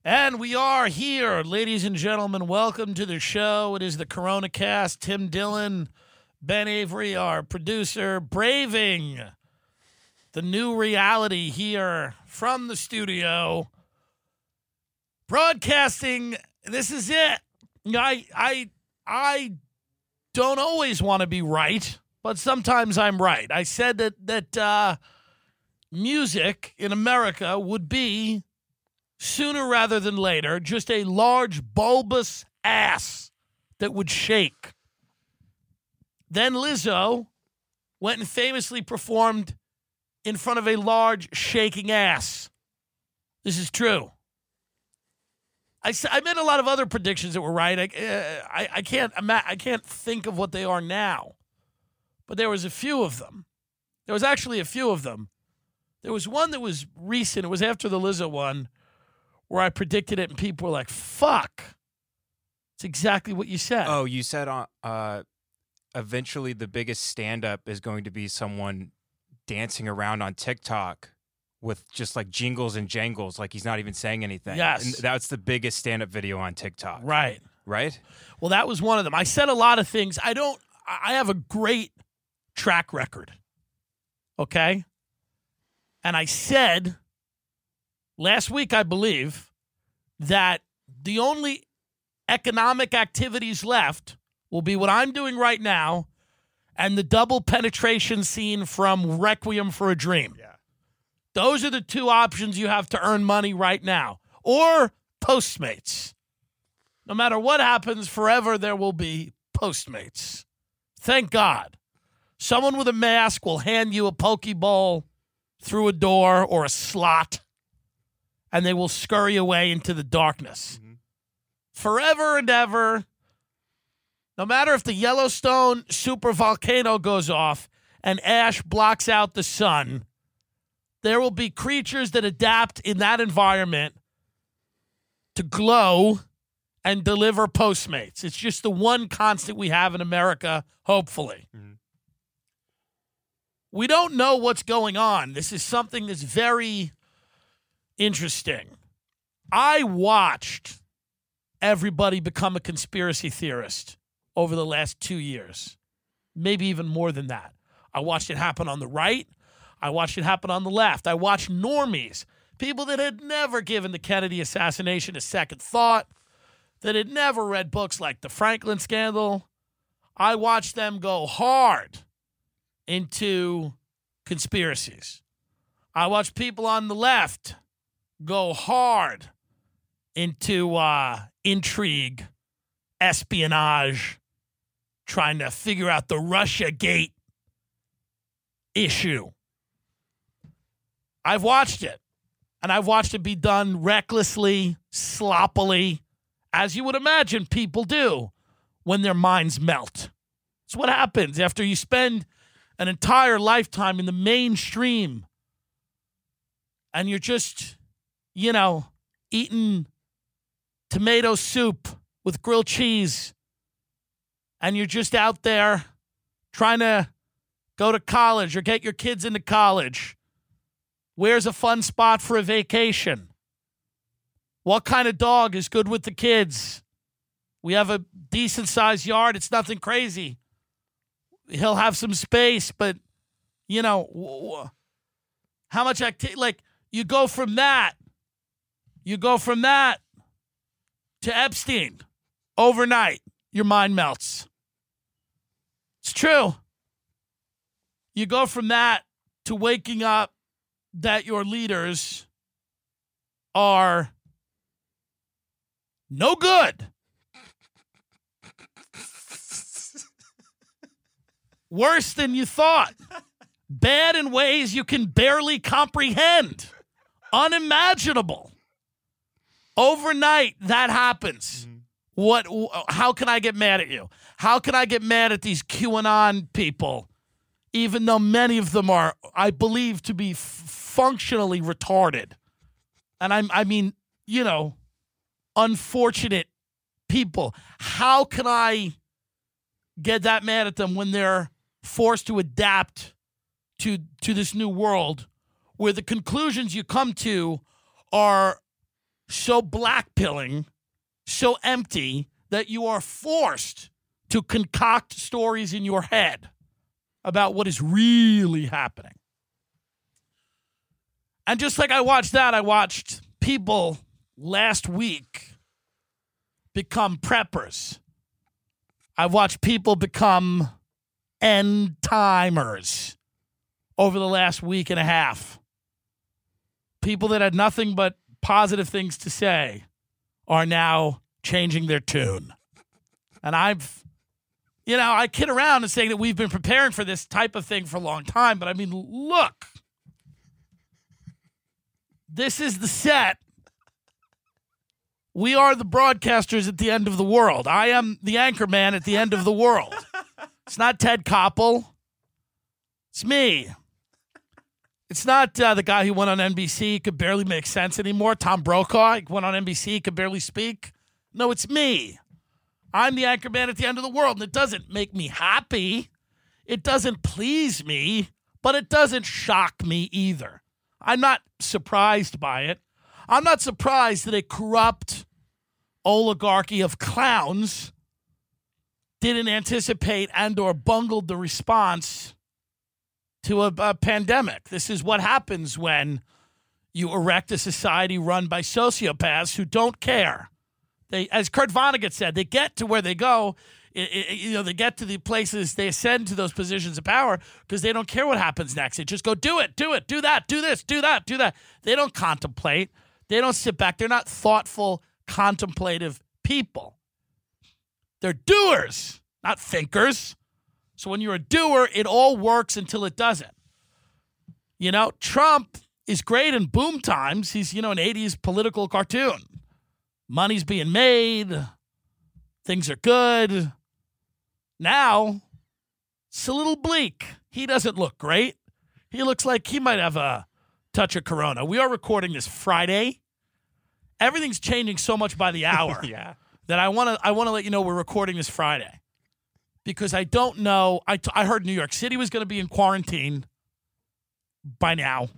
And we are here, ladies and gentlemen. Welcome to the show. It is the Corona Cast. Tim Dillon, Ben Avery, our producer, braving the new reality here from the studio. Broadcasting, this is it. I don't always want to be right, but sometimes I'm right. I said that music in America would be, sooner rather than later, just a large bulbous ass that would shake. Then Lizzo went and famously performed in front of a large shaking ass. This is true. I made a lot of other predictions that were right. I can't think of what they are now, but there was a few of them. There was actually a few of them. There was one that was recent. It was after the Lizzo one, where I predicted it and people were like, fuck. It's exactly what you said. Oh, you said eventually the biggest stand-up is going to be someone dancing around on TikTok with just like jingles and jangles, like he's not even saying anything. Yes. And that's the biggest stand-up video on TikTok. Right. Right? Well, that was one of them. I said a lot of things. I have a great track record. Okay? And I said last week, I believe, that the only economic activities left will be what I'm doing right now and the double penetration scene from Requiem for a Dream. Yeah. Those are the two options you have to earn money right now. Or Postmates. No matter what happens, forever there will be Postmates. Thank God. Someone with a mask will hand you a Pokeball through a door or a slot, and they will scurry away into the darkness. Mm-hmm. Forever and ever, no matter if the Yellowstone supervolcano goes off and ash blocks out the sun, there will be creatures that adapt in that environment to glow and deliver Postmates. It's just the one constant we have in America, hopefully. Mm-hmm. We don't know what's going on. This is something that's very interesting. I watched everybody become a conspiracy theorist over the last 2 years, maybe even more than that. I watched it happen on the right. I watched it happen on the left. I watched normies, people that had never given the Kennedy assassination a second thought, that had never read books like The Franklin Scandal. I watched them go hard into conspiracies. I watched people on the left go hard into intrigue, espionage, trying to figure out the Russiagate issue. I've watched it, and I've watched it be done recklessly, sloppily, as you would imagine people do when their minds melt. It's what happens after you spend an entire lifetime in the mainstream and you're just, eating tomato soup with grilled cheese, and you're just out there trying to go to college or get your kids into college. Where's a fun spot for a vacation? What kind of dog is good with the kids? We have a decent-sized yard. It's nothing crazy. He'll have some space, but, how much activity? Like, you go from that to Epstein overnight. Your mind melts. It's true. You go from that to waking up that your leaders are no good. Worse than you thought. Bad in ways you can barely comprehend. Unimaginable. Overnight, that happens. Mm-hmm. How can I get mad at you? How can I get mad at these QAnon people, even though many of them are, I believe, to be functionally retarded? And I mean, unfortunate people. How can I get that mad at them when they're forced to adapt to this new world where the conclusions you come to are so blackpilling, so empty that you are forced to concoct stories in your head about what is really happening. And just like I watched that, I watched people last week become preppers. I've watched people become end-timers over the last week and a half. People that had nothing but positive things to say are now changing their tune. And I kid around and saying that we've been preparing for this type of thing for a long time, but I mean, look. This is the set. We are the broadcasters at the end of the world. I am the anchor man at the end of the world. It's not Ted Koppel. It's me. It's not the guy who went on NBC. He could barely make sense anymore. Tom Brokaw. He went on NBC. He could barely speak. No, it's me. I'm the anchor man at the end of the world, and it doesn't make me happy. It doesn't please me, but it doesn't shock me either. I'm not surprised by it. I'm not surprised that a corrupt oligarchy of clowns didn't anticipate and or bungled the response to a pandemic. This is what happens when you erect a society run by sociopaths who don't care. They, as Kurt Vonnegut said, they get to where they go. They get to the places, they ascend to those positions of power because they don't care what happens next. They just go, do it, do that, do this, do that, do that. They don't contemplate. They don't sit back. They're not thoughtful, contemplative people. They're doers, not thinkers. So when you're a doer, it all works until it doesn't. You know, Trump is great in boom times. He's, an 80s political cartoon. Money's being made. Things are good. Now, it's a little bleak. He doesn't look great. He looks like he might have a touch of corona. We are recording this Friday. Everything's changing so much by the hour Yeah. that I want to let you know we're recording this Friday. Because I don't know. I heard New York City was going to be in quarantine by now.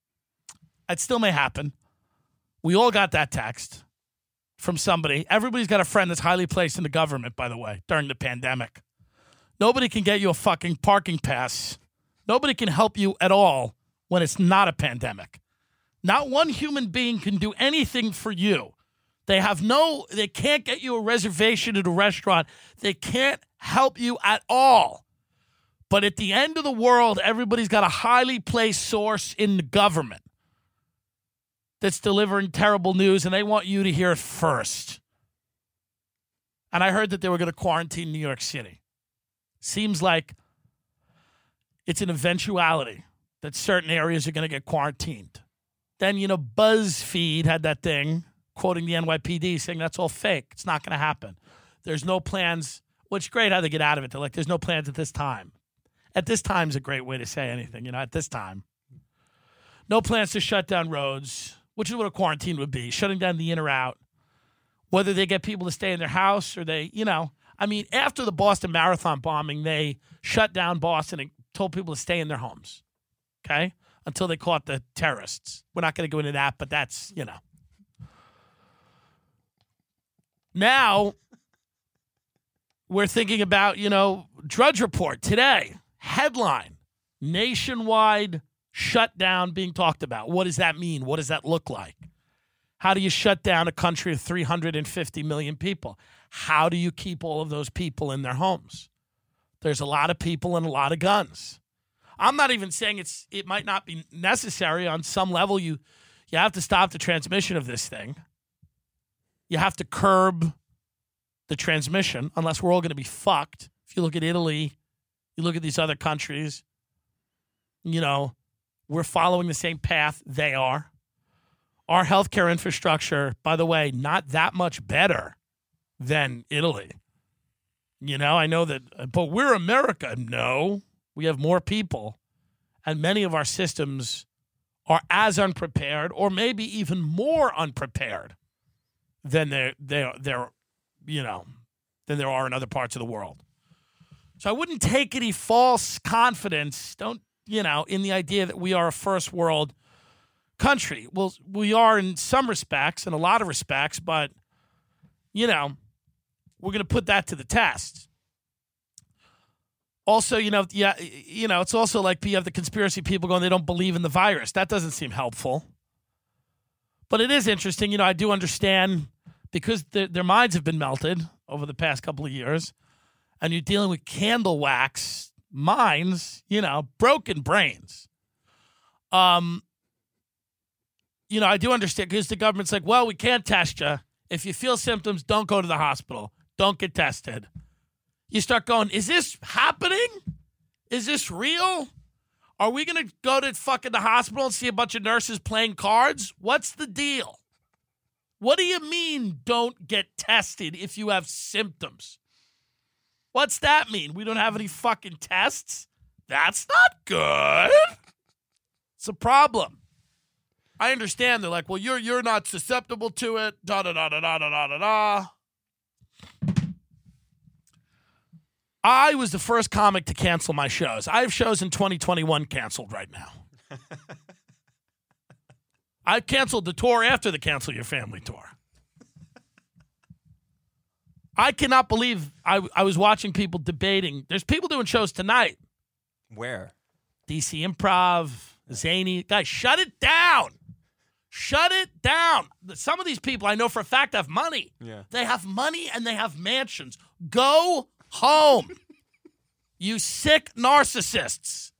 It still may happen. We all got that text from somebody. Everybody's got a friend that's highly placed in the government, by the way, during the pandemic. Nobody can get you a fucking parking pass. Nobody can help you at all when it's not a pandemic. Not one human being can do anything for you. They can't get you a reservation at a restaurant. They can't help you at all. But at the end of the world, everybody's got a highly placed source in the government that's delivering terrible news, and they want you to hear it first. And I heard that they were going to quarantine New York City. Seems like it's an eventuality that certain areas are going to get quarantined. Then, BuzzFeed had that thing quoting the NYPD saying that's all fake. It's not going to happen. There's no plans, which is great how they get out of it. They're like, there's no plans at this time. At this time is a great way to say anything, at this time. No plans to shut down roads, which is what a quarantine would be, shutting down the in or out. Whether they get people to stay in their house or they, after the Boston Marathon bombing, they shut down Boston and told people to stay in their homes, okay, until they caught the terrorists. We're not going to go into that, but that's, Now, we're thinking about, Drudge Report today, headline, nationwide shutdown being talked about. What does that mean? What does that look like? How do you shut down a country of 350 million people? How do you keep all of those people in their homes? There's a lot of people and a lot of guns. I'm not even saying it might not be necessary. On some level, you have to stop the transmission of this thing. You have to curb the transmission, unless we're all going to be fucked. If you look at Italy, you look at these other countries, we're following the same path they are. Our healthcare infrastructure, by the way, not that much better than Italy. I know that, but we're America. No, we have more people, and many of our systems are as unprepared, or maybe even more unprepared than than there are in other parts of the world. So I wouldn't take any false confidence. Don't in the idea that we are a first world country. Well, we are in some respects, in a lot of respects, but, we're going to put that to the test. Also, it's also like you have the conspiracy people going, they don't believe in the virus. That doesn't seem helpful. But it is interesting. I do understand because their minds have been melted over the past couple of years, and you're dealing with candle wax minds, broken brains. I do understand because the government's like, well, we can't test you. If you feel symptoms, don't go to the hospital. Don't get tested. You start going, is this happening? Is this real? Are we going to go to fucking the hospital and see a bunch of nurses playing cards? What's the deal? What do you mean don't get tested if you have symptoms? What's that mean? We don't have any fucking tests? That's not good. It's a problem. I understand. They're like, well, you're not susceptible to it. Da-da-da-da-da-da-da-da. I was the first comic to cancel my shows. I have shows in 2021 canceled right now. I canceled the tour after the Cancel Your Family tour. I cannot believe I was watching people debating. There's people doing shows tonight. Where? DC Improv, Zany. Guys, shut it down. Shut it down. Some of these people I know for a fact have money. Yeah. They have money and they have mansions. Go home. You sick narcissists.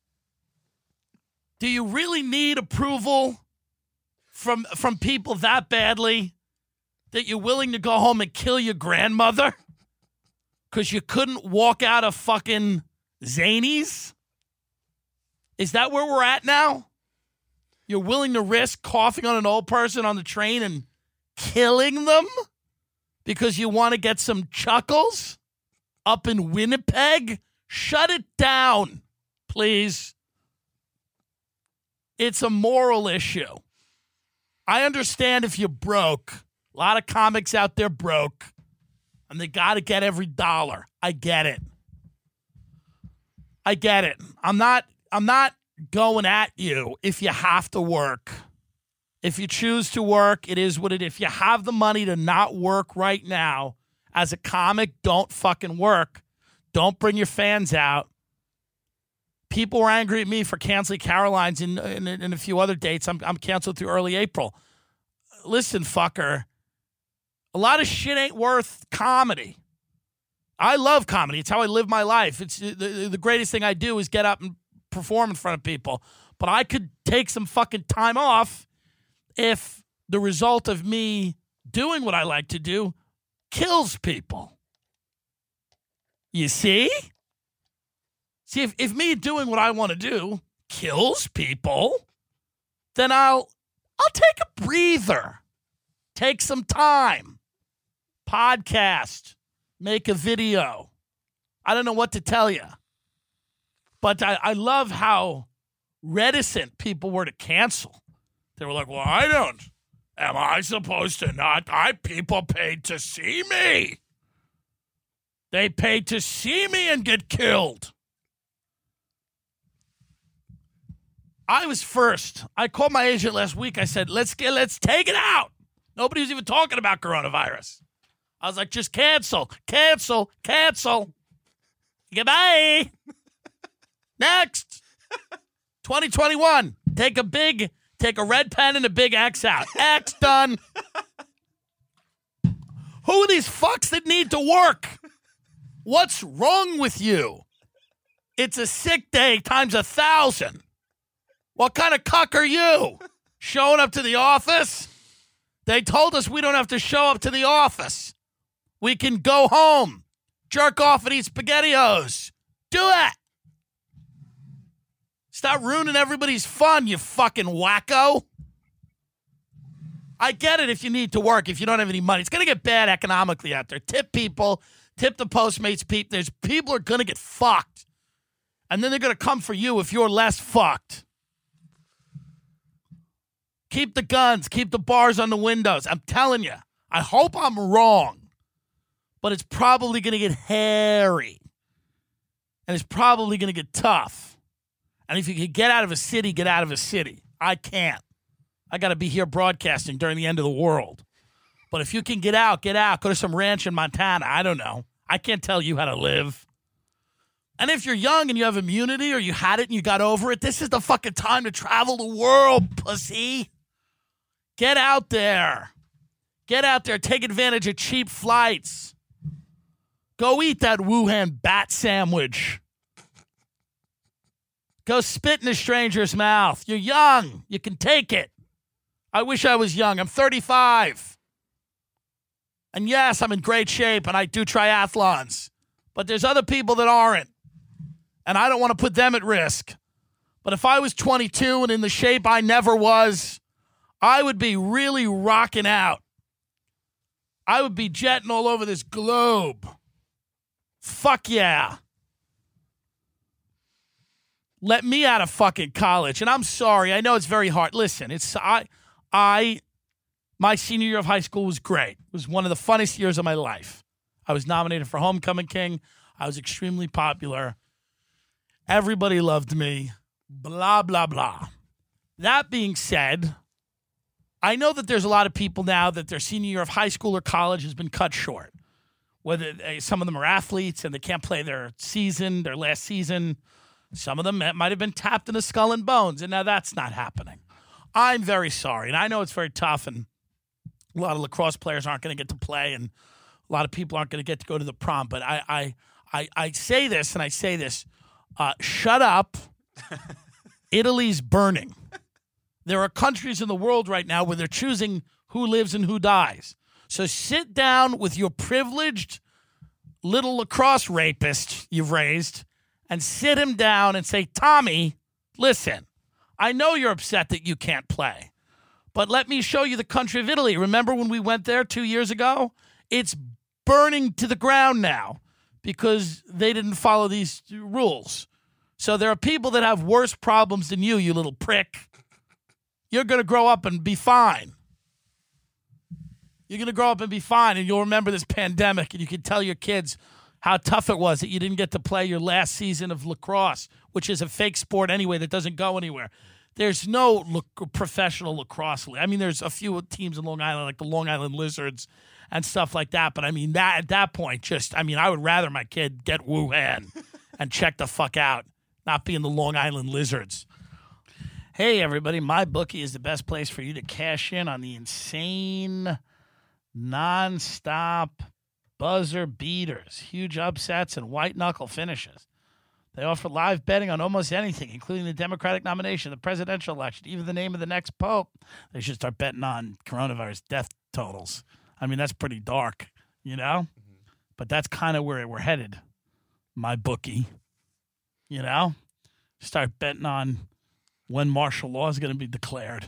Do you really need approval from people that badly that you're willing to go home and kill your grandmother because you couldn't walk out of fucking Zanies? Is that where we're at now? You're willing to risk coughing on an old person on the train and killing them because you want to get some chuckles up in Winnipeg? Shut it down, please. It's a moral issue. I understand if you're broke. A lot of comics out there broke, and they got to get every dollar. I get it. I get it. I'm not going at you if you have to work. If you choose to work, it is what it is. If you have the money to not work right now, as a comic, don't fucking work. Don't bring your fans out. People were angry at me for canceling Caroline's and a few other dates. I'm canceled through early April. Listen, fucker. A lot of shit ain't worth comedy. I love comedy. It's how I live my life. It's the greatest thing I do is get up and perform in front of people. But I could take some fucking time off if the result of me doing what I like to do kills people. You see? See, if me doing what I want to do kills people, then I'll take a breather. Take some time. Podcast. Make a video. I don't know what to tell you. But I love how reticent people were to cancel. They were like, well, I don't. Am I supposed to not? People paid to see me. They paid to see me and get killed. I was first. I called my agent last week. I said, let's take it out. Nobody was even talking about coronavirus. I was like, just cancel. Goodbye. Next. 2021. Take a red pen and a big X out. X done. Who are these fucks that need to work? What's wrong with you? It's a sick day times 1,000. What kind of cuck are you? Showing up to the office? They told us we don't have to show up to the office. We can go home, jerk off and eat SpaghettiOs. Do it. Stop ruining everybody's fun, you fucking wacko. I get it if you need to work, if you don't have any money. It's going to get bad economically out there. Tip people, tip the Postmates people. There's people are going to get fucked. And then they're going to come for you if you're less fucked. Keep the guns. Keep the bars on the windows. I'm telling you. I hope I'm wrong. But it's probably going to get hairy. And it's probably going to get tough. And if you can get out of a city, get out of a city. I can't. I got to be here broadcasting during the end of the world. But if you can get out, get out. Go to some ranch in Montana. I don't know. I can't tell you how to live. And if you're young and you have immunity or you had it and you got over it, this is the fucking time to travel the world, pussy. Get out there. Get out there. Take advantage of cheap flights. Go eat that Wuhan bat sandwich. Go spit in a stranger's mouth. You're young. You can take it. I wish I was young. I'm 35. And yes, I'm in great shape and I do triathlons. But there's other people that aren't. And I don't want to put them at risk. But if I was 22 and in the shape I never was, I would be really rocking out. I would be jetting all over this globe. Fuck yeah. Let me out of fucking college. And I'm sorry. I know it's very hard. Listen, my senior year of high school was great. It was one of the funnest years of my life. I was nominated for Homecoming King. I was extremely popular. Everybody loved me. Blah, blah, blah. That being said, I know that there's a lot of people now that their senior year of high school or college has been cut short. Whether some of them are athletes and they can't play their last season. Some of them might have been tapped in the skull and bones, and now that's not happening. I'm very sorry, and I know it's very tough, and a lot of lacrosse players aren't going to get to play, and a lot of people aren't going to get to go to the prom. But I say this, and I say this. Shut up. Italy's burning. There are countries in the world right now where they're choosing who lives and who dies. So sit down with your privileged little lacrosse rapist you've raised and sit him down and say, Tommy, listen, I know you're upset that you can't play, but let me show you the country of Italy. Remember when we went there 2 years ago? It's burning to the ground now because they didn't follow these rules. So there are people that have worse problems than you little prick. You're going to grow up and be fine. You're going to grow up and be fine, and you'll remember this pandemic, and you can tell your kids how tough it was that you didn't get to play your last season of lacrosse, which is a fake sport anyway that doesn't go anywhere. There's no professional lacrosse league. I mean, there's a few teams in Long Island, like the Long Island Lizards and stuff like that. But, I mean, that at that point, I would rather my kid get Wuhan and check the fuck out, not be in the Long Island Lizards. Hey, everybody, MyBookie is the best place for you to cash in on the insane, nonstop buzzer beaters, huge upsets, and white-knuckle finishes. They offer live betting on almost anything, including the Democratic nomination, the presidential election, even the name of the next pope. They should start betting on coronavirus death totals. I mean, that's pretty dark, you know? Mm-hmm. But that's kind of where we're headed, MyBookie. You know? Start betting on when martial law is going to be declared.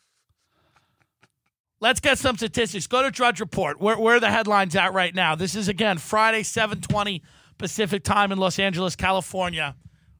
Let's get some statistics. Go to Drudge Report. Where are the headlines at right now? This is, again, Friday, 7:20 Pacific time in Los Angeles, California.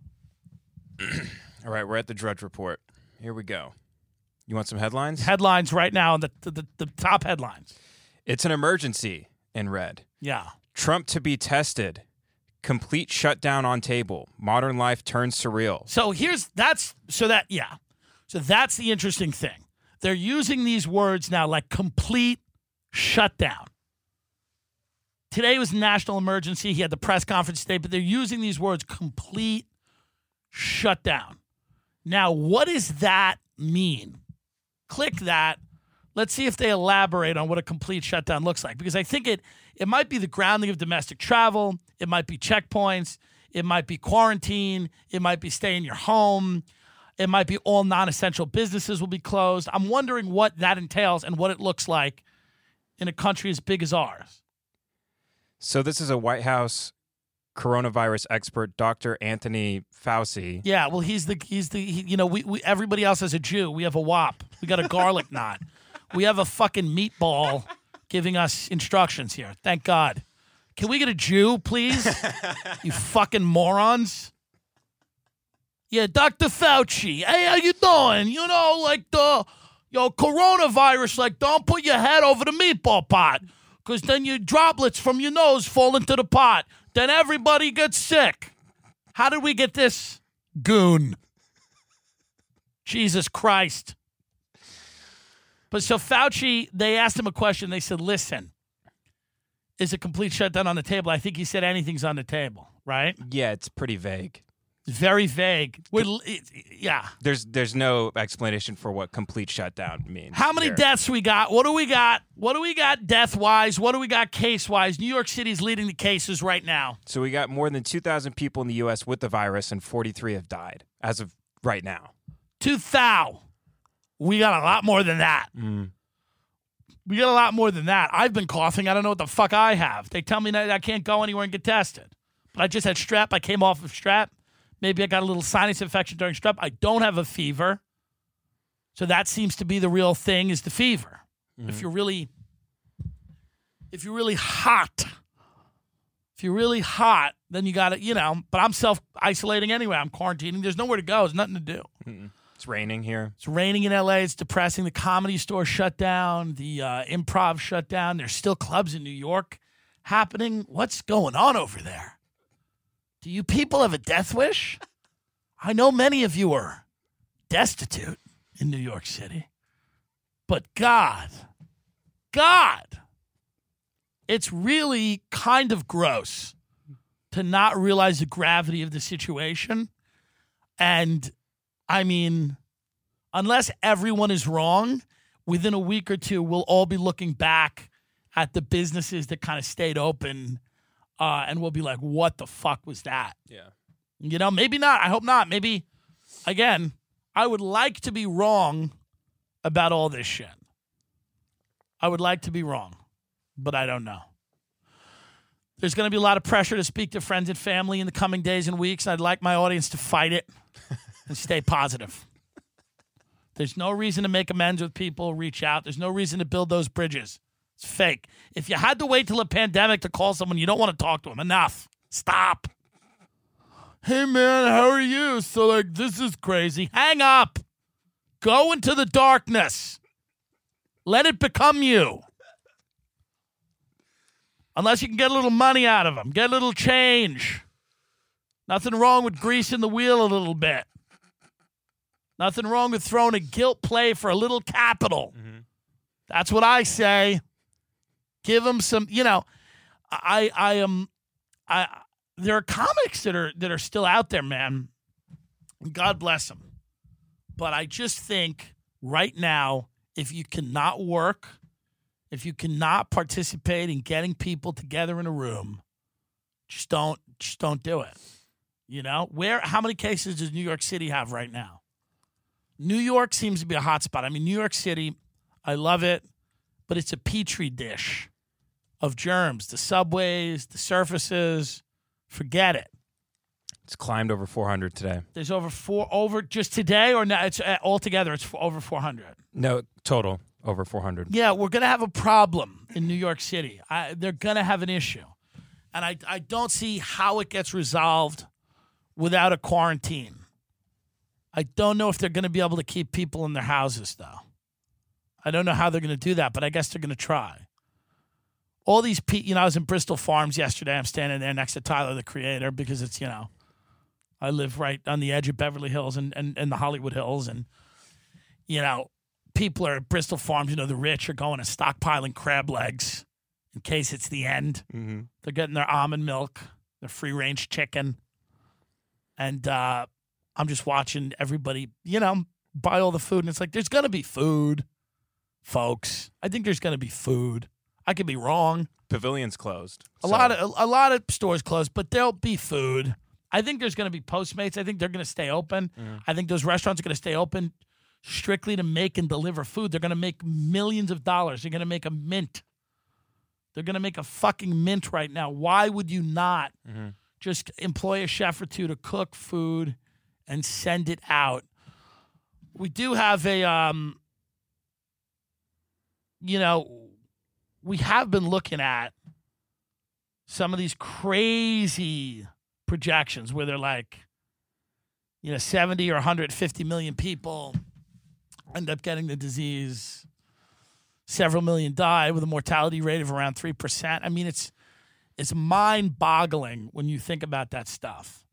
All right, we're at the Drudge Report. Here we go. You want some headlines? Headlines right now, the top headlines. It's an emergency in red. Yeah. Trump to be tested. Complete shutdown on table. Modern life turns surreal. So that's the interesting thing. They're using these words now like complete shutdown. Today was national emergency. He had the press conference today, but they're using these words complete shutdown. Now, what does that mean? Click that. Let's see if they elaborate on what a complete shutdown looks like, because I think it might be the grounding of domestic travel. It might be checkpoints. It might be quarantine. It might be stay in your home. It might be all non-essential businesses will be closed. I'm wondering what that entails and what it looks like in a country as big as ours. So this is a White House coronavirus expert, Dr. Anthony Fauci. Yeah, well, he's we everybody else has a Jew. We have a WAP. We got a garlic knot. We have a fucking meatball giving us instructions here. Thank God. Can we get a Jew, please? You fucking morons. Yeah, Dr. Fauci. Hey, how you doing? You know, like coronavirus, like don't put your head over the meatball pot, because then your droplets from your nose fall into the pot. Then everybody gets sick. How did we get this goon? Jesus Christ. But so Fauci, they asked him a question. They said, listen, is a complete shutdown on the table? I think he said anything's on the table, right? Yeah, it's pretty vague. It's very vague. Yeah. There's no explanation for what complete shutdown means. How many deaths we got? What do we got? What do we got death-wise? What do we got case-wise? New York City's leading the cases right now. So we got more than 2,000 people in the U.S. with the virus, and 43 have died as of right now. 2,000. We got a lot more than that. We got a lot more than that. I've been coughing. I don't know what the fuck I have. They tell me that I can't go anywhere and get tested. But I just had strep. I came off of strep. Maybe I got a little sinus infection during strep. I don't have a fever. So that seems to be the real thing, is the fever. If you're really hot, then you got to, but I'm self-isolating anyway. I'm quarantining. There's nowhere to go. There's nothing to do. It's raining here. It's raining in L.A. It's depressing. The Comedy Store shut down. The Improv shut down. There's still clubs in New York happening. What's going on over there? Do you people have a death wish? I know many of you are destitute in New York City. But God, it's really kind of gross to not realize the gravity of the situation. And, I mean, unless everyone is wrong, within a week or two, we'll all be looking back at the businesses that kind of stayed open, and we'll be like, what the fuck was that? Yeah. Maybe not. I hope not. Maybe, again, I would like to be wrong about all this shit. I would like to be wrong, but I don't know. There's going to be a lot of pressure to speak to friends and family in the coming days and weeks. I'd like my audience to fight it and stay positive. There's no reason to make amends with people, reach out. There's no reason to build those bridges. It's fake. If you had to wait till a pandemic to call someone, you don't want to talk to them. Enough. Stop. Hey, man, how are you? So, this is crazy. Hang up. Go into the darkness. Let it become you. Unless you can get a little money out of them. Get a little change. Nothing wrong with greasing the wheel a little bit. Nothing wrong with throwing a guilt play for a little capital. That's what I say. Give them some, there are comics that are still out there, man. God bless them. But I just think right now, if you cannot work, if you cannot participate in getting people together in a room, just don't do it. How many cases does New York City have right now? New York seems to be a hot spot. I mean, New York City, I love it, but it's a petri dish of germs. The subways, the surfaces, forget it. It's climbed over 400 today. There's over just today, or now it's altogether it's over 400. No, total over 400. Yeah, we're going to have a problem in New York City. They're going to have an issue. And I don't see how it gets resolved without a quarantine. I don't know if they're going to be able to keep people in their houses, though. I don't know how they're going to do that, but I guess they're going to try. All these people, I was in Bristol Farms yesterday. I'm standing there next to Tyler, the Creator, because it's, I live right on the edge of Beverly Hills and the Hollywood Hills. And, people are at Bristol Farms, the rich are going and stockpiling crab legs in case it's the end. Mm-hmm. They're getting their almond milk, their free-range chicken. And I'm just watching everybody, buy all the food. And it's like, there's going to be food, folks. I think there's going to be food. I could be wrong. Pavilion's closed. A lot of stores closed, but there'll be food. I think there's going to be Postmates. I think they're going to stay open. I think those restaurants are going to stay open strictly to make and deliver food. They're going to make millions of dollars. They're going to make a mint. They're going to make a fucking mint right now. Why would you not just employ a chef or two to cook food and send it out? We do have we have been looking at some of these crazy projections where they're like, 70 or 150 million people end up getting the disease. Several million die with a mortality rate of around 3%. I mean, it's mind-boggling when you think about that stuff.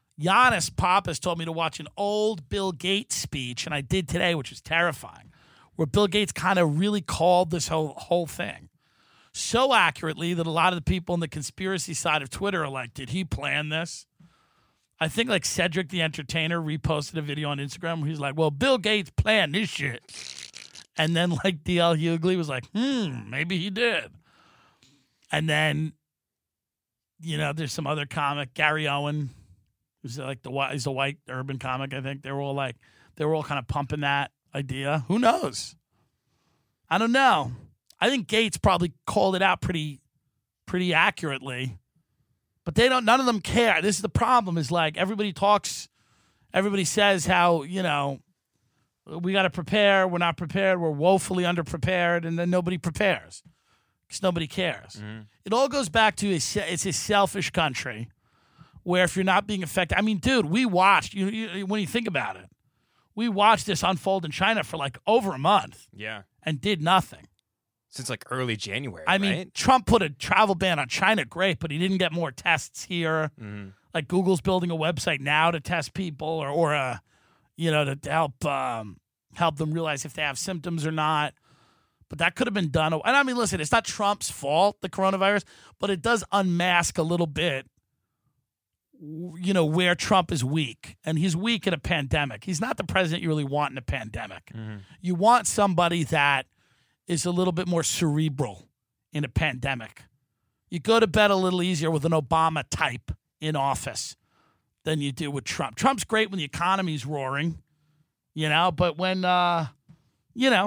Giannis Papas told me to watch an old Bill Gates speech, and I did today, which was terrifying, where Bill Gates kind of really called this whole thing so accurately that a lot of the people on the conspiracy side of Twitter are like, did he plan this? I think like Cedric the Entertainer reposted a video on Instagram where he's like, well, Bill Gates planned this shit. And then like D.L. Hughley was like, maybe he did. And then, you know, there's some other comic, Gary Owen, who's like he's a white urban comic, I think. They were all kind of pumping that idea. Who knows? I don't know. I think Gates probably called it out pretty accurately. But none of them care. This is the problem, is like everybody says how, you know, we got to prepare, we're not prepared, we're woefully underprepared, and then nobody prepares because nobody cares. Mm-hmm. It all goes back to it's a selfish country where if you're not being affected, I mean, dude, we watched, when you think about it, we watched this unfold in China for like over a month. Yeah. And did nothing. Since like early January, I mean, right? Trump put a travel ban on China, great, but he didn't get more tests here. Mm-hmm. Like Google's building a website now to test people or to help them realize if they have symptoms or not. But that could have been done. And I mean, listen, it's not Trump's fault, the coronavirus, but it does unmask a little bit, you know, where Trump is weak. And he's weak in a pandemic. He's not the president you really want in a pandemic. Mm-hmm. You want somebody that is a little bit more cerebral in a pandemic. You go to bed a little easier with an Obama type in office than you do with Trump. Trump's great when the economy's roaring, you know, but when, you're,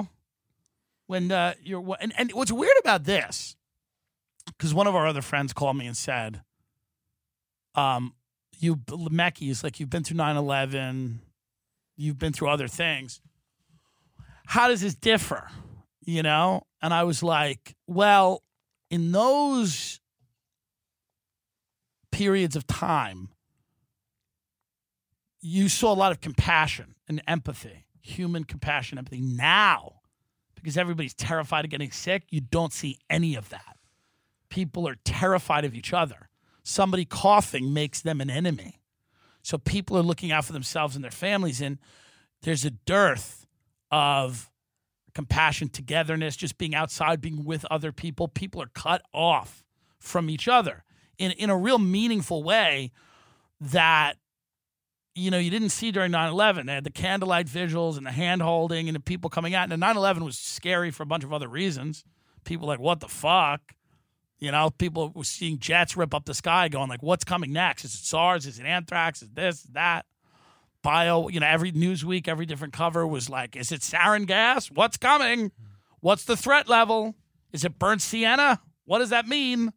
and what's weird about this, because one of our other friends called me and said, Mecky, is like, you've been through 9/11, you've been through other things. How does this differ? You know? And I was like, well, in those periods of time, you saw a lot of compassion and empathy, human compassion, empathy. Now, because everybody's terrified of getting sick, you don't see any of that. People are terrified of each other. Somebody coughing makes them an enemy. So people are looking out for themselves and their families, and there's a dearth of compassion, togetherness, just being outside, being with other people. People are cut off from each other in a real meaningful way that, you know, you didn't see during 9/11. They had the candlelight vigils and the hand-holding and the people coming out. And 9/11 was scary for a bunch of other reasons. People like, what the fuck? You know, people were seeing jets rip up the sky going like, what's coming next? Is it SARS? Is it anthrax? Is this, that? Every Newsweek, every different cover was like, is it sarin gas? What's coming? What's the threat level? Is it burnt sienna? What does that mean?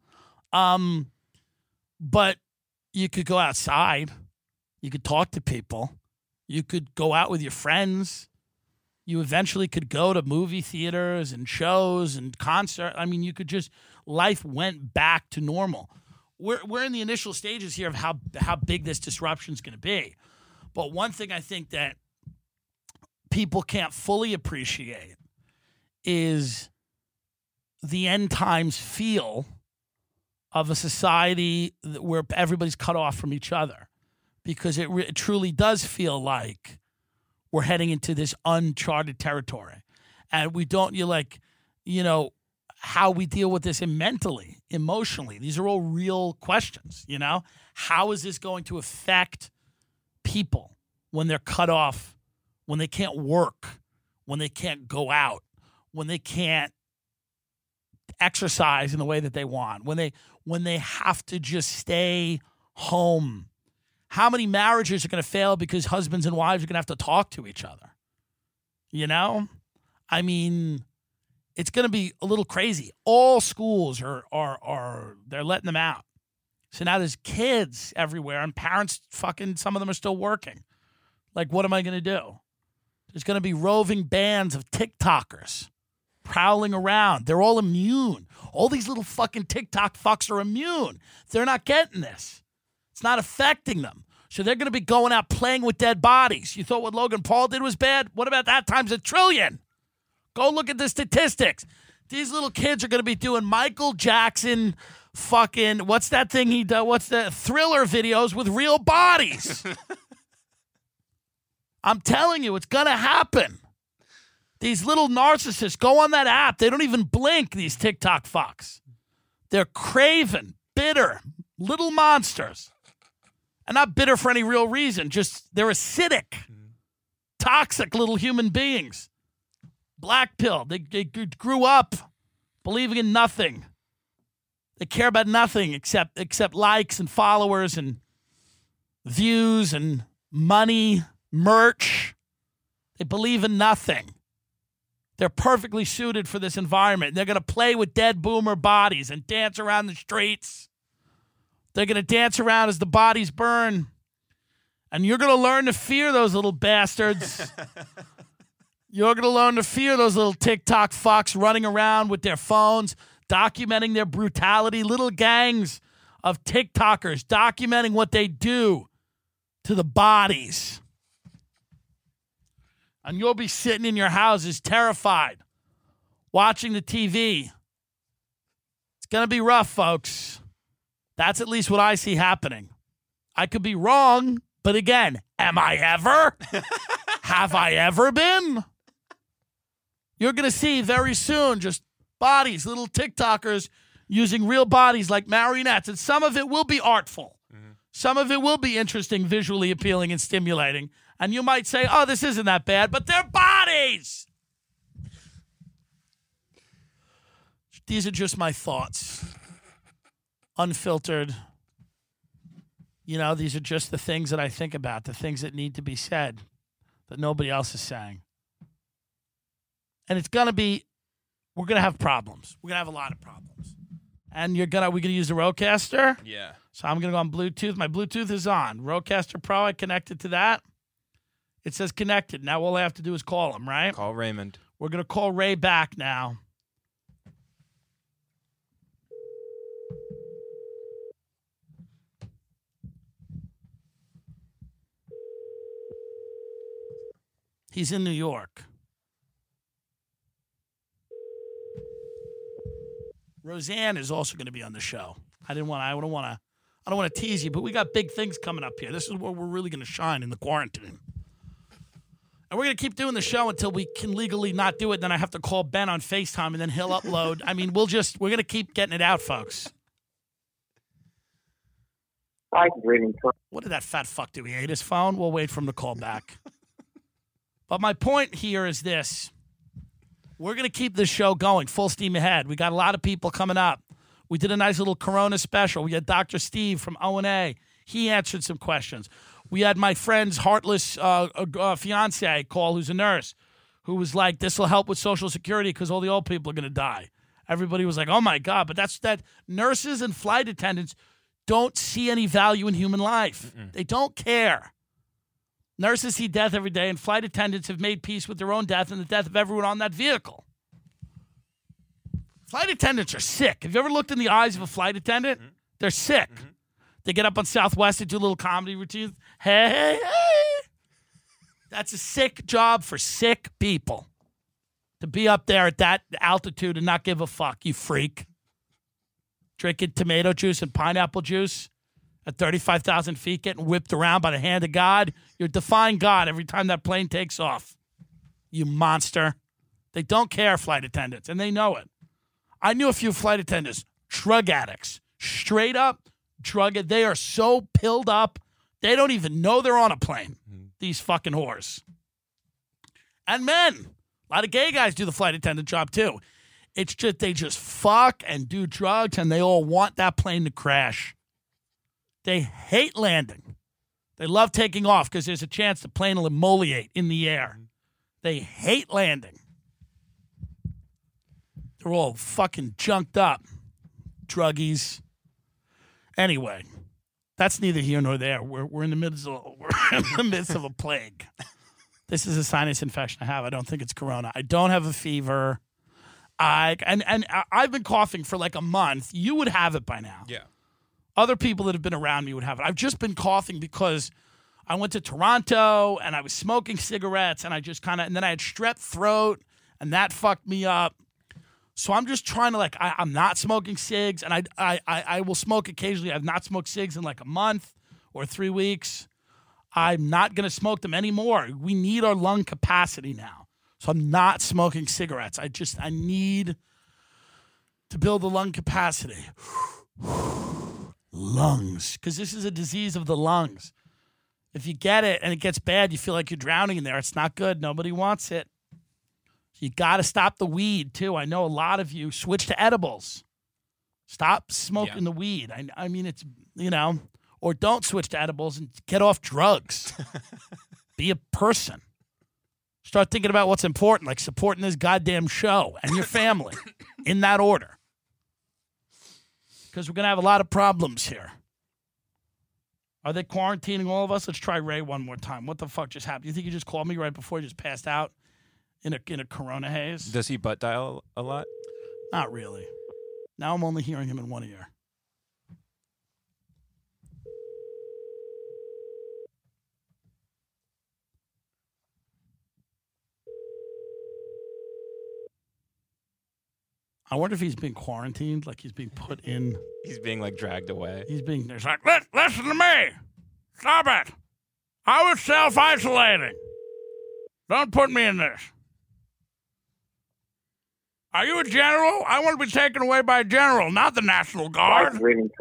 But you could go outside. You could talk to people. You could go out with your friends. You eventually could go to movie theaters and shows and concerts. I mean, life went back to normal. We're in the initial stages here of how big this disruption is going to be. But one thing I think that people can't fully appreciate is the end times feel of a society where everybody's cut off from each other, because it truly does feel like we're heading into this uncharted territory. And we don't, how we deal with this mentally, emotionally. These are all real questions, you know? How is this going to affect people when they're cut off, when they can't work, when they can't go out, when they can't exercise in the way that they want, when they have to just stay home? How many marriages are going to fail because husbands and wives are going to have to talk to each other? You know? I mean, it's going to be a little crazy. All schools are they're letting them out. So now there's kids everywhere, and parents some of them are still working. Like, what am I going to do? There's going to be roving bands of TikTokers prowling around. They're all immune. All these little fucking TikTok fucks are immune. They're not getting this. It's not affecting them. So they're going to be going out playing with dead bodies. You thought what Logan Paul did was bad? What about that times 1 trillion? Go look at the statistics. These little kids are going to be doing Michael Jackson fucking, what's that thing he does? What's the Thriller videos with real bodies? I'm telling you, it's going to happen. These little narcissists go on that app. They don't even blink, these TikTok fucks. They're craven, bitter, little monsters. And not bitter for any real reason. Just they're acidic, toxic little human beings. Black pill. They grew up believing in nothing. They care about nothing except likes and followers and views and money, merch. They believe in nothing. They're perfectly suited for this environment. They're going to play with dead boomer bodies and dance around the streets. They're going to dance around as the bodies burn. And you're going to learn to fear those little bastards. You're going to learn to fear those little TikTok fucks running around with their phones, documenting their brutality, little gangs of TikTokers documenting what they do to the bodies. And you'll be sitting in your houses terrified, watching the TV. It's going to be rough, folks. That's at least what I see happening. I could be wrong, but again, am I ever? Have I ever been? You're going to see very soon just bodies, little TikTokers using real bodies like marionettes. And some of it will be artful. Some of it will be interesting, visually appealing, and stimulating. And you might say, oh, this isn't that bad, but they're bodies. These are just my thoughts. Unfiltered. You know, these are just the things that I think about, the things that need to be said that nobody else is saying. And it's going to be, we're going to have problems. We're going to have a lot of problems. And we're going to use the Rodecaster? Yeah. So I'm going to go on Bluetooth. My Bluetooth is on. Rodecaster Pro, I connected to that. It says connected. Now all I have to do is call him, right? Call Raymond. We're going to call Ray back now. He's in New York. Roseanne is also going to be on the show. I don't want to tease you, but we got big things coming up here. This is where we're really going to shine in the quarantine. And we're going to keep doing the show until we can legally not do it. Then I have to call Ben on FaceTime, and then he'll upload. I mean, we're going to keep getting it out, folks. Hi, greetings. What did that fat fuck do? He ate his phone? We'll wait for him to call back. But my point here is this. We're going to keep this show going, full steam ahead. We got a lot of people coming up. We did a nice little Corona special. We had Dr. Steve from O&A. He answered some questions. We had my friend's heartless fiance call, who's a nurse, who was like, this will help with Social Security because all the old people are going to die. Everybody was like, oh, my God. But that's that nurses and flight attendants don't see any value in human life. They don't care. Nurses see death every day, and flight attendants have made peace with their own death and the death of everyone on that vehicle. Flight attendants are sick. Have you ever looked in the eyes of a flight attendant? They're sick. They get up on Southwest and do little comedy routines. Hey, hey, hey. That's a sick job for sick people. To be up there at that altitude and not give a fuck, you freak. Drinking tomato juice and pineapple juice at 35,000 feet, getting whipped around by the hand of God. You're defying God every time that plane takes off. You monster. They don't care, flight attendants, and they know it. I knew a few flight attendants, drug addicts, straight up drug it. They are so pilled up, they don't even know they're on a plane, these fucking whores. And men. A lot of gay guys do the flight attendant job, too. It's just they just fuck and do drugs, and they all want that plane to crash. They hate landing. They love taking off because there's a chance the plane will immolate in the air. They hate landing. They're all fucking junked up. Druggies. Anyway, that's neither here nor there. We're in the midst of a plague. This is a sinus infection I have. I don't think it's corona. I don't have a fever. I've been coughing for like a month. You would have it by now. Yeah. Other people that have been around me would have it. I've just been coughing because I went to Toronto and I was smoking cigarettes and I just and then I had strep throat and that fucked me up. So I'm just trying to I'm not smoking cigs and I will smoke occasionally. I've not smoked cigs in like a month or 3 weeks. I'm not going to smoke them anymore. We need our lung capacity now. So I'm not smoking cigarettes. I need to build the lung capacity. Lungs. Because this is a disease of the lungs. If you get it and it gets bad, you feel like you're drowning in there. It's not good. Nobody wants it. You got to stop the weed, too. I know a lot of you switch to edibles. Stop smoking the weed. I mean, it's, or don't switch to edibles and get off drugs. Be a person. Start thinking about what's important, like supporting this goddamn show and your family in that order. Because we're going to have a lot of problems here. Are they quarantining all of us? Let's try Ray one more time. What the fuck just happened? You think he just called me right before he just passed out in a corona haze? Does he butt dial a lot? Not really. Now I'm only hearing him in one ear. I wonder if he's being quarantined, like he's being put in. He's being like dragged away. He's like, listen to me. Stop it. I was self-isolating. Don't put me in this. Are you a general? I want to be taken away by a general, not the National Guard.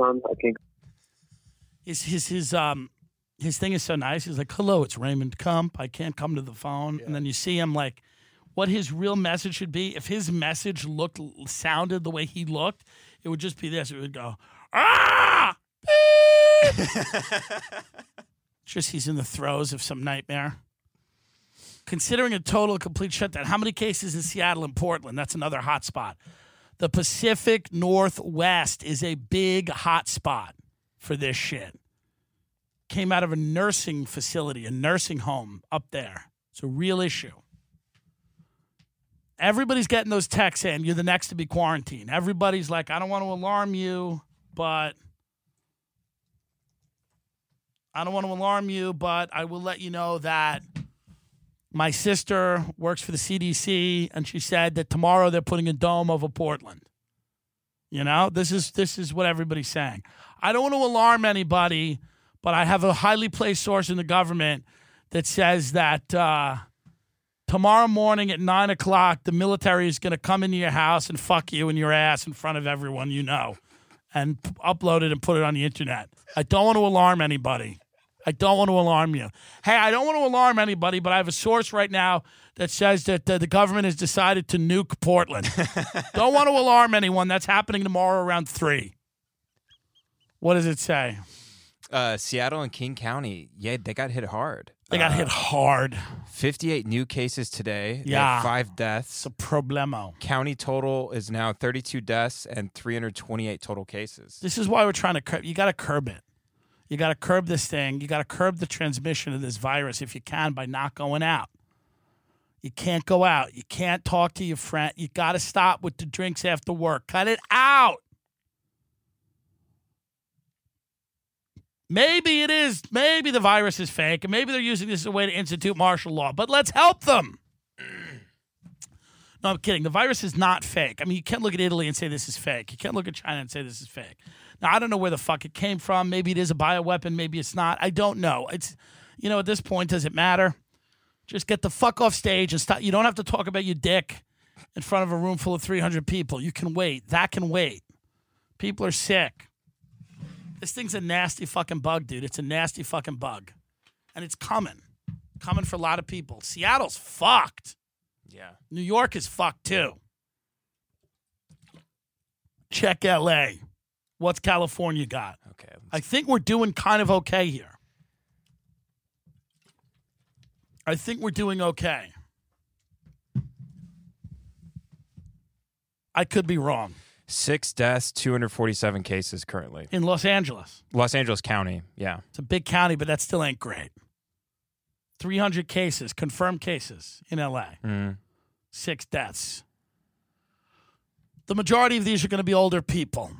His thing is so nice. He's like, hello, it's Raymond Kump. I can't come to the phone. Yeah. And then you see him like, what his real message should be. If his message sounded the way he looked, it would just be this. It would go, ah! Just he's in the throes of some nightmare. Considering a total complete shutdown, how many cases in Seattle and Portland? That's another hot spot. The Pacific Northwest is a big hot spot for this shit. Came out of a nursing facility, a nursing home up there. It's a real issue. Everybody's getting those texts in. You're the next to be quarantined. Everybody's like, I don't want to alarm you, but I will let you know that my sister works for the CDC, and she said that tomorrow they're putting a dome over Portland. This is what everybody's saying. I don't want to alarm anybody, but I have a highly placed source in the government that says that tomorrow morning at 9 o'clock, the military is going to come into your house and fuck you in your ass in front of everyone and upload it and put it on the internet. I don't want to alarm anybody. I don't want to alarm you. Hey, I don't want to alarm anybody, but I have a source right now that says that the government has decided to nuke Portland. Don't want to alarm anyone. That's happening tomorrow around 3. What does it say? Seattle and King County, they got hit hard. They got hit hard. 58 new cases today. Yeah. 5 deaths. It's a problemo. County total is now 32 deaths and 328 total cases. This is why we're trying to curb. You got to curb it. You got to curb this thing. You got to curb the transmission of this virus if you can by not going out. You can't go out. You can't talk to your friend. You got to stop with the drinks after work. Cut it out. Maybe it is. Maybe the virus is fake, and maybe they're using this as a way to institute martial law. But let's help them. No, I'm kidding. The virus is not fake. I mean, you can't look at Italy and say this is fake. You can't look at China and say this is fake. Now, I don't know where the fuck it came from. Maybe it is a bioweapon. Maybe it's not. I don't know. It's, at this point, does it matter? Just get the fuck off stage and stop. You don't have to talk about your dick in front of a room full of 300 people. You can wait. That can wait. People are sick. This thing's a nasty fucking bug, dude. It's a nasty fucking bug. And it's coming. Coming for a lot of people. Seattle's fucked. Yeah. New York is fucked, too. Check L.A. What's California got? Okay. I think we're doing kind of okay here. I think we're doing okay. I could be wrong. 6 deaths, 247 cases currently. In Los Angeles. Los Angeles County, yeah. It's a big county, but that still ain't great. 300 cases, confirmed cases in L.A. 6 deaths. The majority of these are going to be older people.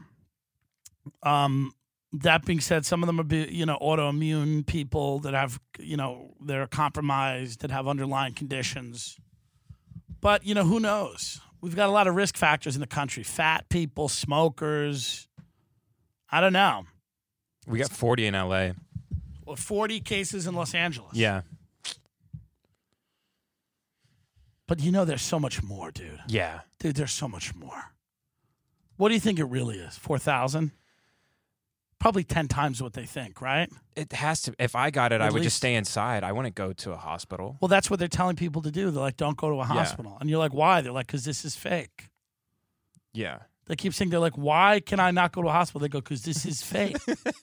That being said, some of them are, autoimmune people that have, they're compromised, that have underlying conditions. But, who knows? We've got a lot of risk factors in the country. Fat people, smokers. I don't know. We got 40 in L.A. Well, 40 cases in Los Angeles. Yeah. But there's so much more, dude. Yeah. Dude, there's so much more. What do you think it really is? 4,000? Probably 10 times what they think, right? It has to. If I got it, I would least. just stay inside. I wouldn't go to a hospital. Well, that's what they're telling people to do. They're like, don't go to a hospital. And you're like, why? They're like, because this is fake. Yeah. They keep saying, they're like, why can I not go to a hospital? They go, because this is fake.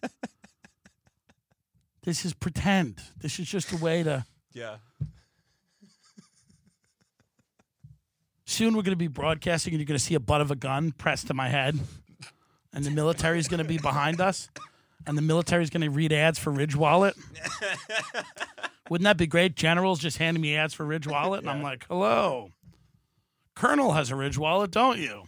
This is pretend. This is just a way to. Yeah. Soon we're going to be broadcasting and you're going to see a butt of a gun pressed to my head. And the military is going to be behind us. And the military is going to read ads for Ridge Wallet. Wouldn't that be great? Generals just handing me ads for Ridge Wallet. And I'm like, hello. Colonel has a Ridge Wallet, don't you?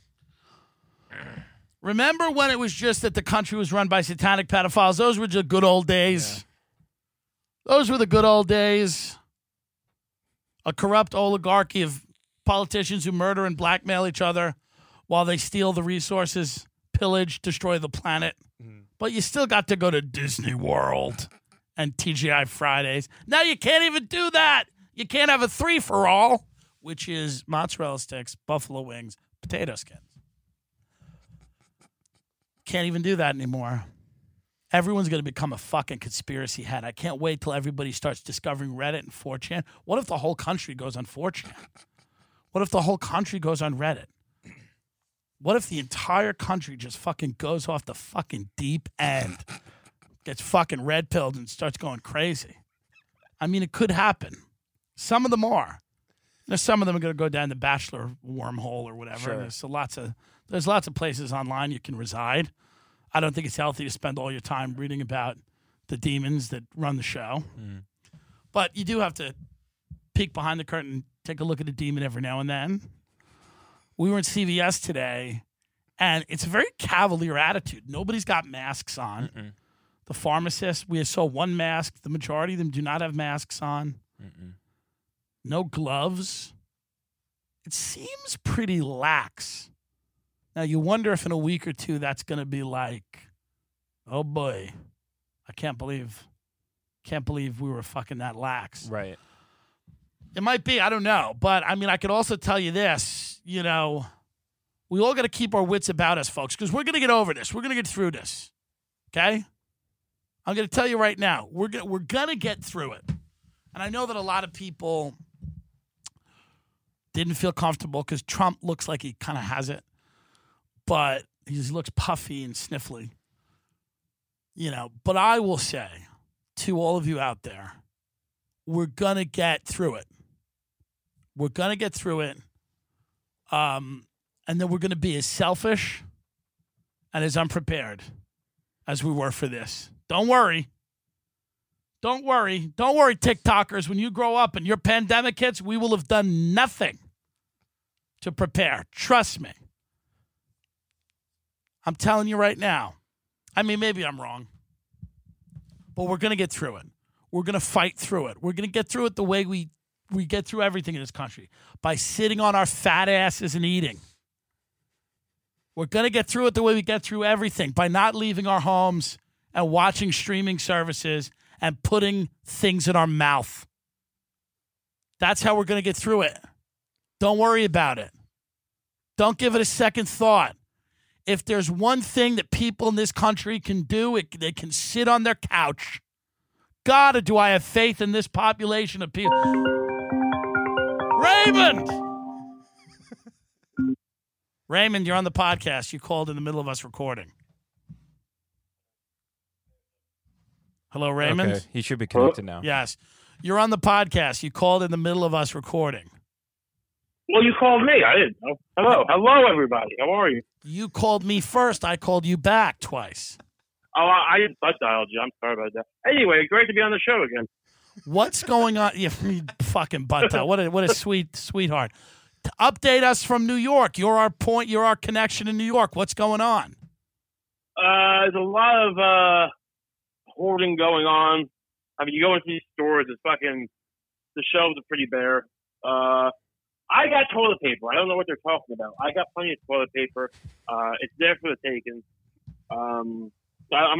Remember when it was just that the country was run by satanic pedophiles? Those were just good old days. Yeah. Those were the good old days. A corrupt oligarchy of politicians who murder and blackmail each other while they steal the resources, pillage, destroy the planet. But you still got to go to Disney World and TGI Fridays. Now you can't even do that. You can't have a 3-for-all, which is mozzarella sticks, buffalo wings, potato skins. Can't even do that anymore. Everyone's going to become a fucking conspiracy head. I can't wait till everybody starts discovering Reddit and 4chan. What if the whole country goes on 4chan? What if the whole country goes on Reddit? What if the entire country just fucking goes off the fucking deep end, gets fucking red-pilled and starts going crazy? I mean, it could happen. Some of them are. Some of them are going to go down the Bachelor wormhole or whatever. Sure. There's lots of places online you can reside. I don't think it's healthy to spend all your time reading about the demons that run the show. But you do have to peek behind the curtain, take a look at a demon every now and then. We were in CVS today, and it's a very cavalier attitude. Nobody's got masks on. The pharmacist, we saw one mask. The majority of them do not have masks on. No gloves. It seems pretty lax. Now, you wonder if in a week or two that's going to be like, oh, boy, I can't believe we were fucking that lax. Right. It might be. I don't know. But, I mean, I could also tell you this. We all got to keep our wits about us, folks, because we're going to get over this. We're going to get through this. Okay? I'm going to tell you right now. We're going to get through it. And I know that a lot of people didn't feel comfortable because Trump looks like he kind of has it. But he looks puffy and sniffly. But I will say to all of you out there, we're going to get through it. We're going to get through it. And then we're going to be as selfish and as unprepared as we were for this. Don't worry. Don't worry. Don't worry, TikTokers. When you grow up and your pandemic hits, we will have done nothing to prepare. Trust me. I'm telling you right now. I mean, maybe I'm wrong. But we're going to get through it. We're going to fight through it. We're going to get through it the way we get through everything in this country, by sitting on our fat asses and eating. We're going to get through it the way we get through everything, by not leaving our homes and watching streaming services and putting things in our mouth. That's how we're going to get through it. Don't worry about it. Don't give it a second thought. If there's one thing that people in this country can do, they can sit on their couch. God, do I have faith in this population of people. Raymond, you're on the podcast. You called in the middle of us recording. Hello, Raymond? Okay. He should be connected now. Yes. You're on the podcast. You called in the middle of us recording. Well, you called me. I didn't know. Hello, everybody. How are you? You called me first. I called you back twice. Oh, I butt dialed you. I'm sorry about that. Anyway, great to be on the show again. What's going on? You fucking butt dial. What a sweetheart. Update us from New York. You're our point. You're our connection in New York. What's going on? There's a lot of hoarding going on. I mean, you go into these stores, the shelves are pretty bare. I got toilet paper. I don't know what they're talking about. I got plenty of toilet paper. It's there for the taking.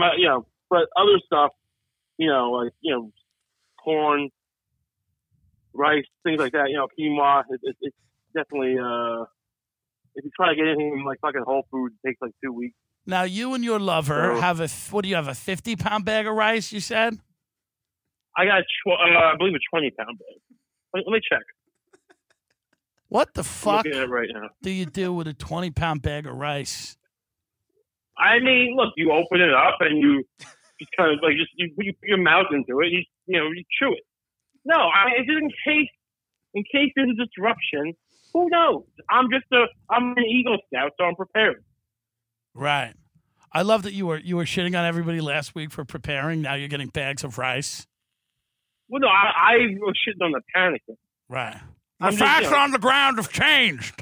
But other stuff, like corn, rice, things like that. Quinoa. It's definitely if you try to get anything like fucking Whole Foods, it takes like 2 weeks. Now, you and your lover So- have a 50-pound bag of rice, you said? I got I believe a 20-pound bag. Let me check. What the I'm fuck looking at it right now. do you do with a 20-pound bag of rice? I mean, look, you open it up and you just kind of like you put your mouth into it. You chew it. No, it's just in case there's a disruption. Who knows? I'm an Eagle Scout, so I'm prepared. Right. I love that you were shitting on everybody last week for preparing. Now you're getting bags of rice. Well, no, I was shitting on the panicking. Right. I'm The just, facts on the ground have changed.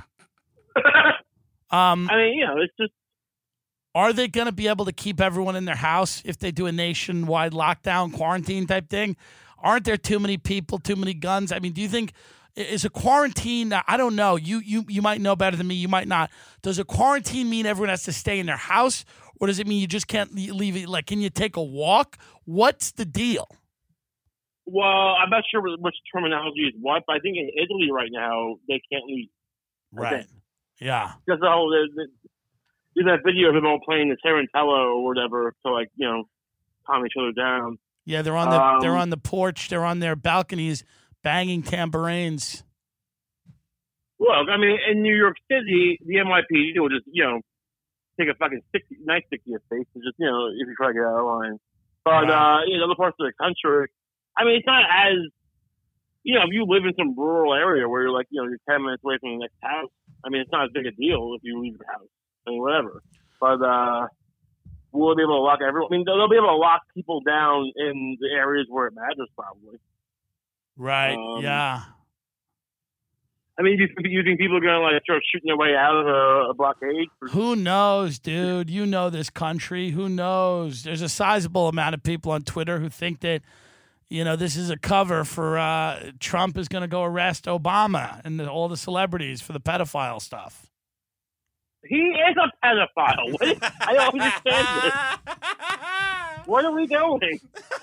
I mean, it's just. Are they going to be able to keep everyone in their house if they do a nationwide lockdown, quarantine type thing? Aren't there too many people, too many guns? I mean, do you think is a quarantine? I don't know. You might know better than me. You might not. Does a quarantine mean everyone has to stay in their house, or does it mean you just can't leave it? Like, can you take a walk? What's the deal? Well, I'm not sure which terminology is what, but I think in Italy right now they can't leave. Right. Yeah. Because there's that video of them all playing the Tarantella or whatever to calm each other down. Yeah, they're on the porch, they're on their balconies banging tambourines. Look, I mean, in New York City, the NYPD will just, take a fucking nice stick to your face and just, if you try to get out of line. But, in other parts of the country, I mean, it's not as, if you live in some rural area where you're you're 10 minutes away from the next house, I mean, it's not as big a deal if you leave your house. I mean, whatever. But, will they be able to lock everyone? I mean, they'll be able to lock people down in the areas where it matters, probably. Right. Yeah. I mean, do you think people are going to start shooting their way out of a blockade? Who knows, dude? You know this country. Who knows? There's a sizable amount of people on Twitter who think that, this is a cover for Trump is going to go arrest Obama and all the celebrities for the pedophile stuff. He is a pedophile. I don't understand this. What are we doing?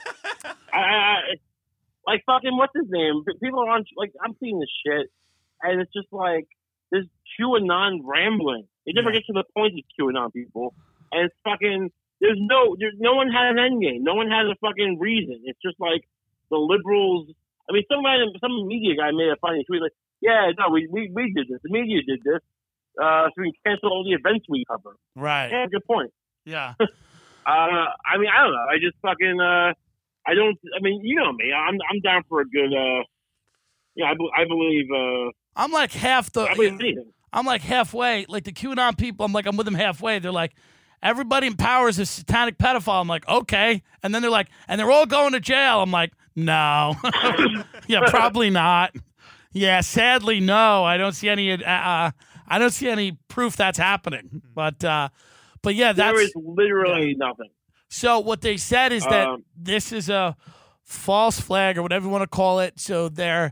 Fucking, what's his name? People are on, I'm seeing this shit, and it's just there's QAnon rambling. It never gets to the point of QAnon people, and it's fucking, no one has an end game. No one has a fucking reason. It's just the liberals. I mean, some media guy made a funny tweet we did this. The media did this. So we can cancel all the events we cover. Right. Yeah, good point. Yeah. I mean, I don't know. I just fucking, I don't, I mean, you know me. I'm down for a good, I believe, I'm like I believe anything. I'm like halfway. Like the QAnon people, I'm with them halfway. They're like, everybody in power is a satanic pedophile. I'm like, okay. And then they're like, and they're all going to jail. I'm like, no. Yeah, probably not. Yeah, sadly, no. I don't see any proof that's happening. But yeah, there is literally nothing. So what they said is that this is a false flag or whatever you want to call it. So they're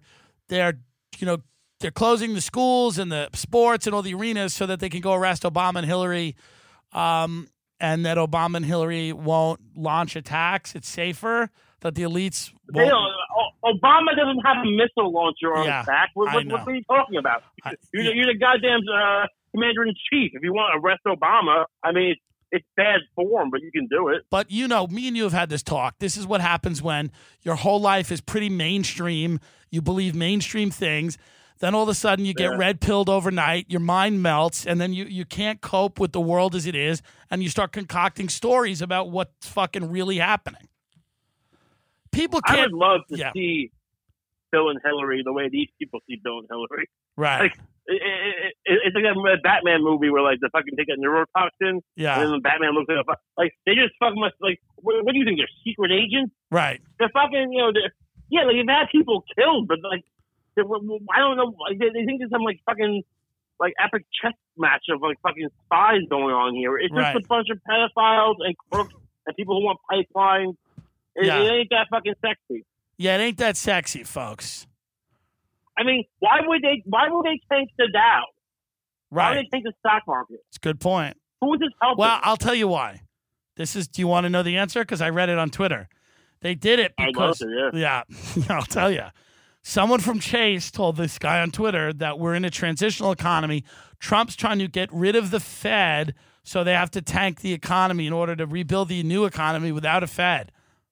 closing the schools and the sports and all the arenas so that they can go arrest Obama and Hillary, and that Obama and Hillary won't launch attacks. It's safer that the elites won't. Obama doesn't have a missile launcher on his back. What are you talking about? You're the goddamn commander-in-chief. If you want to arrest Obama, I mean, it's bad form, but you can do it. But, me and you have had this talk. This is what happens when your whole life is pretty mainstream. You believe mainstream things. Then all of a sudden you get red-pilled overnight. Your mind melts, and then you can't cope with the world as it is, and you start concocting stories about what's fucking really happening. People can't. I would love to see Bill and Hillary the way these people see Bill and Hillary. Right. It's like that Batman movie where the fucking take that neurotoxin. Yeah. And then Batman looks at it. They just fucking must what do you think? They're secret agents? Right. They're fucking they've had people killed, but I don't know. They think there's some fucking epic chess match of fucking spies going on here. It's just a bunch of pedophiles and crooks and people who want pipelines. It ain't that fucking sexy. Yeah, it ain't that sexy, folks. I mean, why would they tank the Dow? Right. Why would they tank the stock market? It's a good point. Who is this helping? Well, I'll tell you why. Do you want to know the answer? Because I read it on Twitter. They did it because I'd love to, yeah, I'll tell you. Someone from Chase told this guy on Twitter that we're in a transitional economy. Trump's trying to get rid of the Fed, so they have to tank the economy in order to rebuild the new economy without a Fed.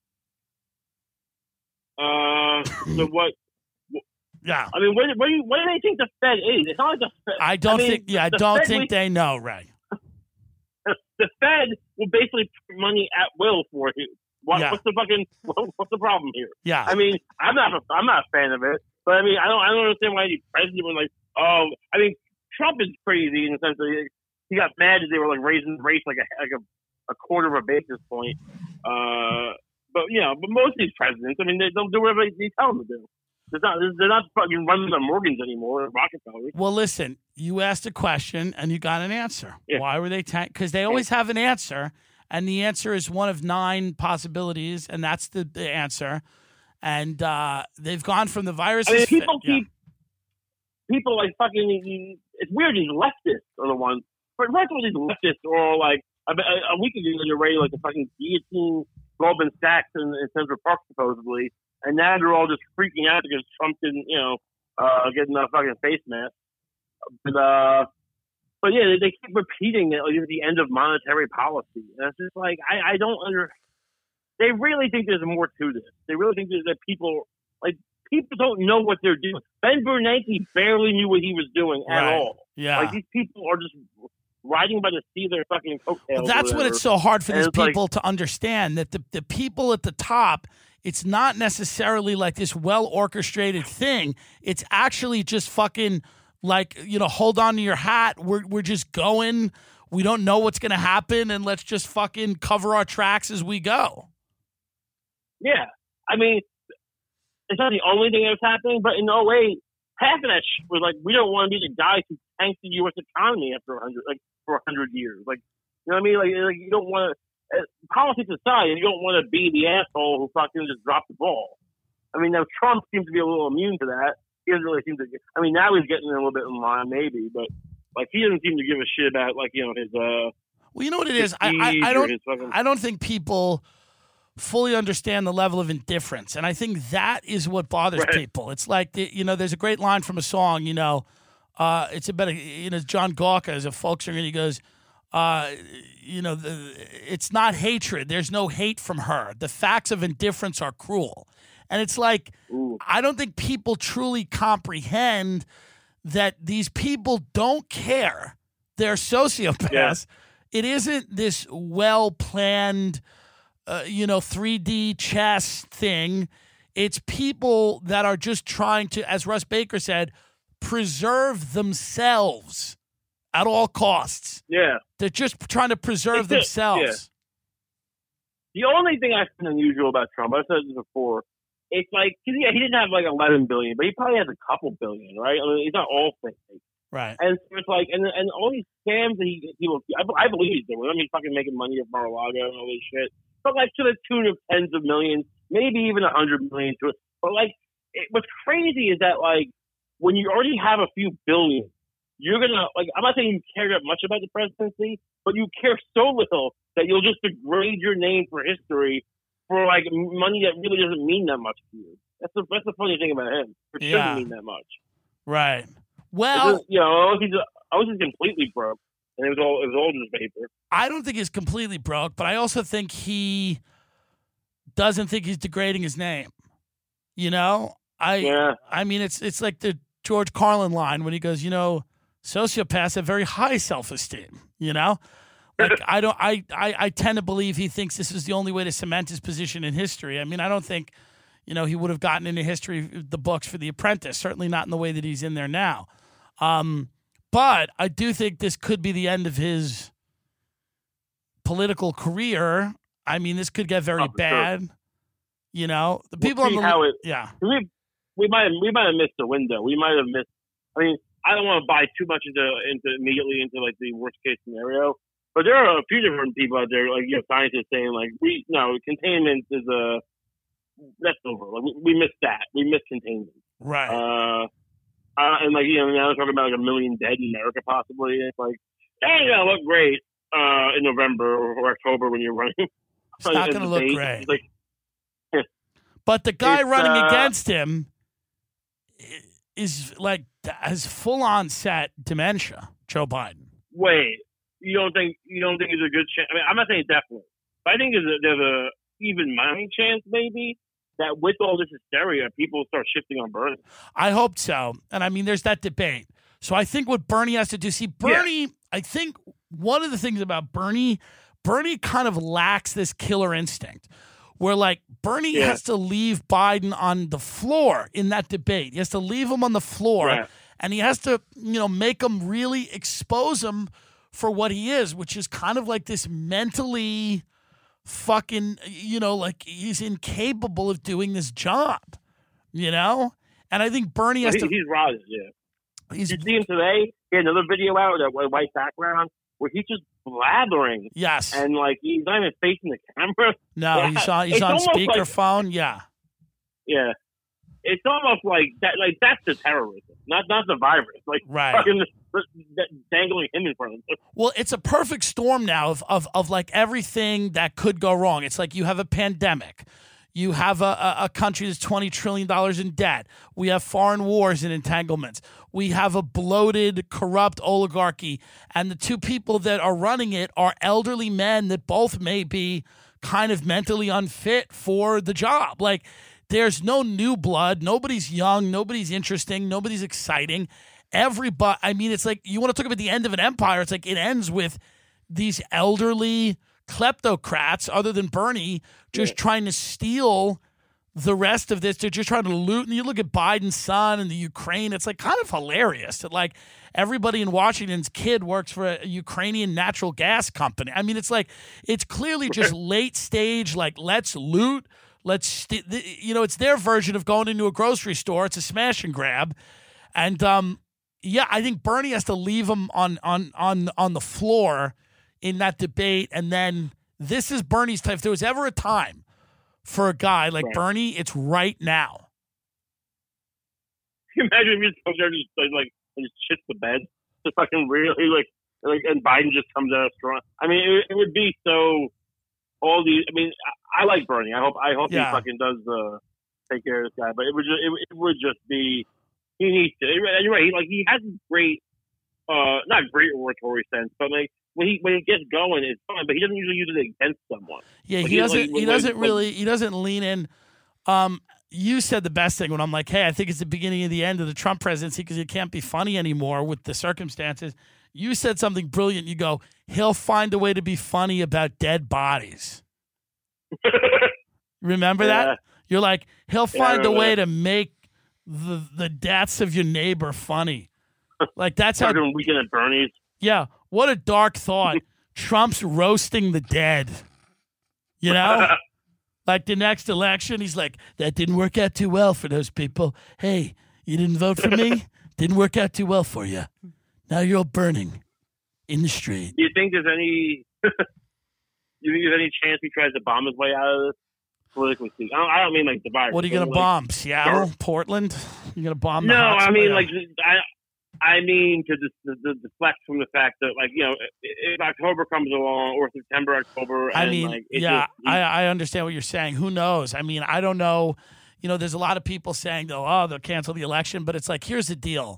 So what? Yeah. I mean, what do they think the Fed is? It's not like the Fed. I don't think they know, Ray. The Fed will basically put money at will for you. What's the problem here? Yeah. I mean, I'm not a fan of it, but I mean, I don't understand why any president was like, oh, I mean, Trump is crazy in the sense that he got mad that they were like raising the rates like a quarter of a basis point. But most of these presidents, I mean, they'll do whatever they tell them to do. They're not fucking running the Morgans anymore, or Rockefellers. Well, listen, you asked a question and you got an answer. Yeah. Why were they because they always have an answer, and the answer is one of 9 possibilities, and that's the answer. And they've gone from the virus. I mean, people like fucking. It's weird. These leftists are the ones. But first of all, these leftists are like a week ago they're ready like the fucking guillotine Goldman Sachs in Central Park supposedly. And now they're all just freaking out because Trump didn't, getting a fucking face mask. But yeah, they keep repeating it like at the end of monetary policy. And it's just like, I don't they really think there's more to this. They really think that people don't know what they're doing. Ben Bernanke barely knew what he was doing at all. Yeah. Like these people are just riding by the seat of their fucking coattails. Well, that's what it's so hard for these people to understand, that the people at the top, it's not necessarily like this well-orchestrated thing. It's actually just fucking like, hold on to your hat. We're just going. We don't know what's going to happen, and let's just fucking cover our tracks as we go. Yeah. I mean, it's not the only thing that's happening, but in 08, half of that shit was like, we don't want to be the guys who tank the U.S. economy for 100 years. Like, you know what I mean? Like you don't want to. Politics aside, you don't want to be the asshole who fucking just dropped the ball. I mean, now Trump seems to be a little immune to that. He doesn't really seem to. I mean, now he's getting a little bit in line, maybe, but like he doesn't seem to give a shit about his. Well, you know what it is. I don't think people fully understand the level of indifference, and I think that is what bothers people. It's like there's a great line from a song. It's about John Gawker as a folk singer, and he goes. It's not hatred. There's no hate from her. The facts of indifference are cruel. And it's like, I don't think people truly comprehend that these people don't care. They're sociopaths. Yeah. It isn't this well-planned, 3D chess thing. It's people that are just trying to, as Russ Baker said, preserve themselves at all costs. Yeah. They're just trying to preserve themselves. The only thing I find unusual about Trump, I've said this before, it's like, he didn't have like 11 billion, but he probably has a couple billion, right? I mean, he's not all fake. Right. And so it's like, and all these scams that I believe he's doing. I mean, he's fucking making money at Mar-a-Lago and all this shit. But like to the tune of tens of millions, maybe even 100 million to it. But like, what's crazy is that like, when you already have a few billion, you're going to, like, I'm not saying you care that much about the presidency, but you care so little that you'll just degrade your name for history for, like, money that really doesn't mean that much to you. That's the funny thing about him. It shouldn't mean that much. Right. Well, I was just completely broke, and it was all just paper. I don't think he's completely broke, but I also think he doesn't think he's degrading his name. I mean, it's like the George Carlin line when he goes, sociopaths have very high self-esteem, Like I tend to believe he thinks this is the only way to cement his position in history. I mean, I don't think, he would have gotten into history, the books for The Apprentice, certainly not in the way that he's in there now. But I do think this could be the end of his political career. I mean, this could get very bad. Sure. The people on the we might have missed the window. We might have missed. I mean, I don't want to buy too much into immediately into like the worst case scenario, but there are a few different people out there, like scientists saying like containment is that's over. Like we missed that. We missed containment. Right. And like now they're talking about like 1 million dead in America possibly. It's like that ain't gonna look great in November or October when you're running. It's not gonna look great. Like, but the guy running against him has full onset dementia. Joe Biden. Wait, you don't think there's a good chance? I mean, I'm not saying definitely, but I think there's a even money chance maybe that with all this hysteria, people start shifting on Bernie. I hope so. And I mean, there's that debate. So I think what Bernie has to do, Bernie, I think one of the things about Bernie kind of lacks this killer instinct where like Bernie has to leave Biden on the floor in that debate. He has to leave him on the floor and he has to, make him really expose him for what he is, which is kind of like this mentally fucking, like he's incapable of doing this job, And I think Bernie has to. He's rotted, Did you see him today? He had another video out with a white background where he's just blathering. Yes. And like he's not even facing the camera. No, he's on speakerphone. Yeah. Yeah. It's almost like that. Like that's the terrorism, not the virus. Like fucking dangling him in front of him. Well, it's a perfect storm now of like everything that could go wrong. It's like you have a pandemic. You have a country that's $20 trillion in debt. We have foreign wars and entanglements. We have a bloated, corrupt oligarchy. And the two people that are running it are elderly men that both may be kind of mentally unfit for the job. Like, there's no new blood. Nobody's young. Nobody's interesting. Nobody's exciting. Everybody, I mean, it's like you want to talk about the end of an empire. It's like it ends with these elderly kleptocrats, other than Bernie, just trying to steal the rest of this. They're just trying to loot. And you look at Biden's son and the Ukraine, it's like kind of hilarious that like everybody in Washington's kid works for a Ukrainian natural gas company. I mean, it's like, it's clearly just late stage, like let's loot. It's their version of going into a grocery store. It's a smash and grab. And I think Bernie has to leave him on the floor in that debate. And then this is Bernie's time. If there was ever a time for a guy like Bernie, it's right now. Can you imagine if he just comes there and just shits the bed? Just fucking really like and Biden just comes out strong. I mean, it would be so. All these. I mean, I like Bernie. I hope he fucking does take care of this guy. But it would just be. He needs to. You're right. He has a great, not great oratory sense, but like when he gets going, it's fine. But he doesn't usually use it against someone. Yeah, he doesn't lean in. You said the best thing when I'm like, hey, I think it's the beginning of the end of the Trump presidency because it can't be funny anymore with the circumstances. You said something brilliant. You go, he'll find a way to be funny about dead bodies. Remember that? You're like, he'll find a way to make the deaths of your neighbor funny. Like that's how. Weekend at Bernie's. Yeah, what a dark thought. Trump's roasting the dead. Like the next election, he's like, that didn't work out too well for those people. Hey, you didn't vote for me? Didn't work out too well for you. Now you're all burning in the street. Do you think there's any? Chance he tries to bomb his way out of this? Politically speaking, I don't mean like the virus. What are you going to bomb? Seattle, Portland? You going to bomb? No, I mean like I mean to deflect from the fact that like if October comes along or September, October. I understand what you're saying. Who knows? I mean, I don't know. There's a lot of people saying they'll cancel the election, but it's like here's the deal.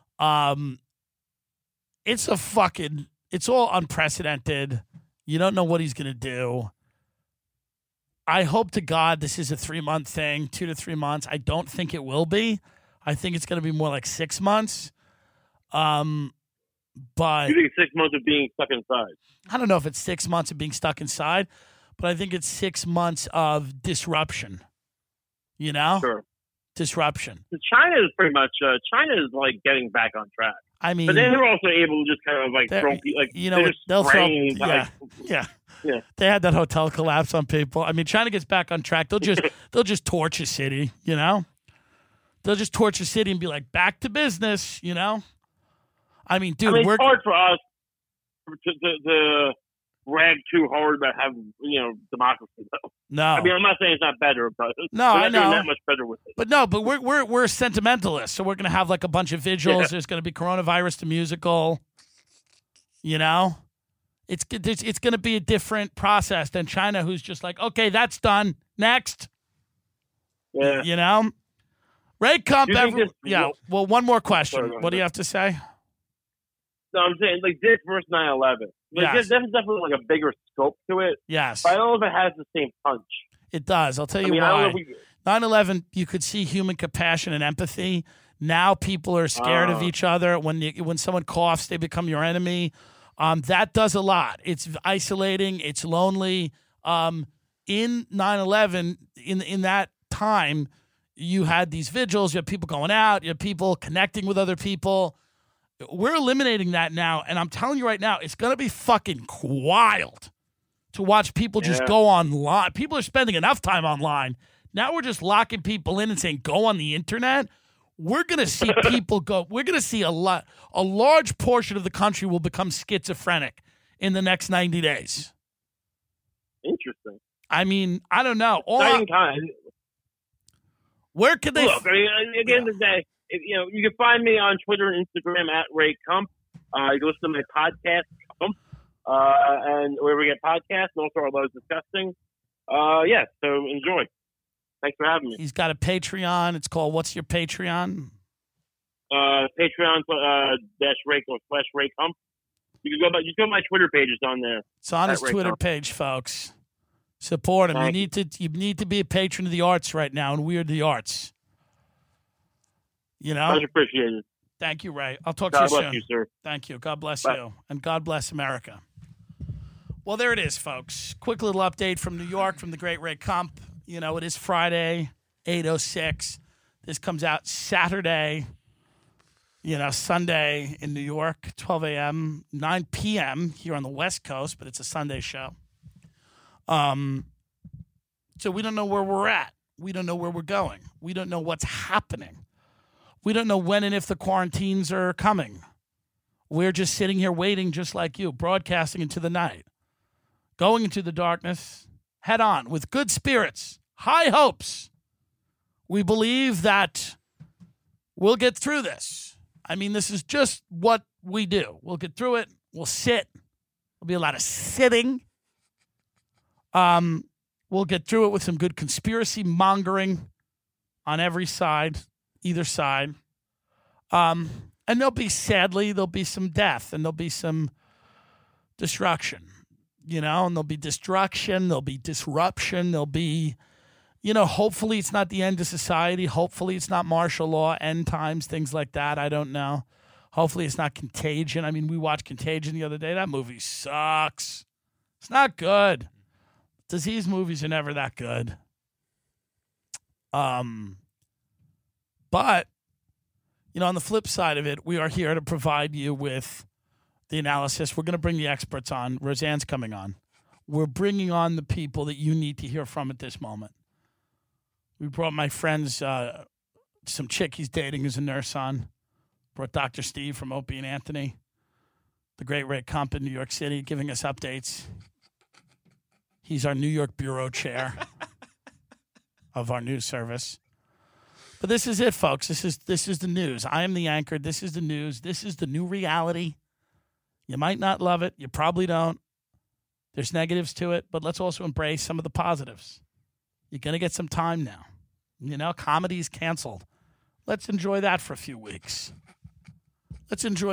It's all unprecedented. You don't know what he's going to do. I hope to God this is a 3-month thing, 2 to 3 months. I don't think it will be. I think it's going to be more like 6 months. But you think 6 months of being stuck inside? I don't know if it's 6 months of being stuck inside, but I think it's 6 months of disruption. Sure. Disruption. China is pretty much. China is like getting back on track. I mean, but then they're also able to just kind of like throw like they'll throw. Yeah. They had that hotel collapse on people. I mean, China gets back on track. They'll just torch a city. They'll just torch a city and be like, back to business. I mean, dude, it's hard for us to brag too hard about having democracy though. No, I mean I'm not saying it's not better, but I know doing that much better with it. But we're sentimentalists, so we're gonna have like a bunch of vigils. Yeah. There's gonna be Coronavirus the musical. It's gonna be a different process than China, who's just like, okay, that's done. Next. Yeah. Ray Kump. Do you think this- Well, one more question. Sorry, What do you have to say? No, I'm saying like this versus 9/11. Like, Yes. there's definitely like a bigger scope to it. Yes, But I don't know if it has the same punch. it does. I'll tell you I mean, I don't know why. if we. 9/11, you could see human compassion and empathy. Now people are scared of each other. When someone coughs, they become your enemy. That does a lot. It's isolating. It's lonely. In 9/11, in that time, you had these vigils. You had people going out. You had people connecting with other people. We're eliminating that now, and I'm telling you right now, it's going to be fucking wild to watch people just go online. People are spending enough time online. Now we're just locking people in and saying, go on the internet. We're going to see people go. We're going to see a large portion of the country will become schizophrenic in the next 90 days. Interesting. I mean, I don't know. Exciting time. Where could they? Look, I mean, at the end of the day, you can find me on Twitter and Instagram at Ray Kump. You can listen to my podcast, Kump, and where we get podcasts, and also our Loves Disgusting. So enjoy. Thanks for having me. He's got a Patreon. It's called What's Your Patreon? Patreon /Ray Kump. You can go to my Twitter page. It's on there. It's on his Ray Twitter Kump. page, folks. Support him. Thank You need to be a patron of the arts right now, and we're the arts. You know? Much appreciated. Thank you, Ray. I'll talk God to you bless soon. you, sir. Thank you. God bless Bye. you. And God bless America. Well, there it is, folks. Quick little update from New York from the great Ray Kump. You know, it is Friday, 8:06. This comes out Saturday, Sunday in New York, 12 a.m., 9 p.m. here on the West Coast, but it's a Sunday show. So we don't know where we're at. We don't know where we're going. We don't know what's happening. We don't know when and if the quarantines are coming. We're just sitting here waiting just like you, broadcasting into the night, going into the darkness head on with good spirits, high hopes. We believe that we'll get through this. I mean, this is just what we do. We'll get through it. We'll sit. There'll be a lot of sitting. We'll get through it with some good conspiracy mongering on every side, either side. And there'll be some death, and there'll be some destruction, and there'll be destruction, there'll be disruption, there'll be, hopefully it's not the end of society. Hopefully it's not martial law, end times, things like that. I don't know. Hopefully it's not Contagion. I mean, we watched Contagion the other day. That movie sucks. It's not good. Disease movies are never that good. But, on the flip side of it, we are here to provide you with the analysis. We're going to bring the experts on. Roseanne's coming on. We're bringing on the people that you need to hear from at this moment. We brought my friends, some chick he's dating who's a nurse on. Brought Dr. Steve from Opie and Anthony. The great Ray Kump in New York City giving us updates. He's our New York bureau chair of our news service. But this is it, folks. This is the news. I am the anchor. This is the news. This is the new reality. You might not love it. You probably don't. There's negatives to it, but let's also embrace some of the positives. You're going to get some time now. Comedy's canceled. Let's enjoy that for a few weeks. Let's enjoy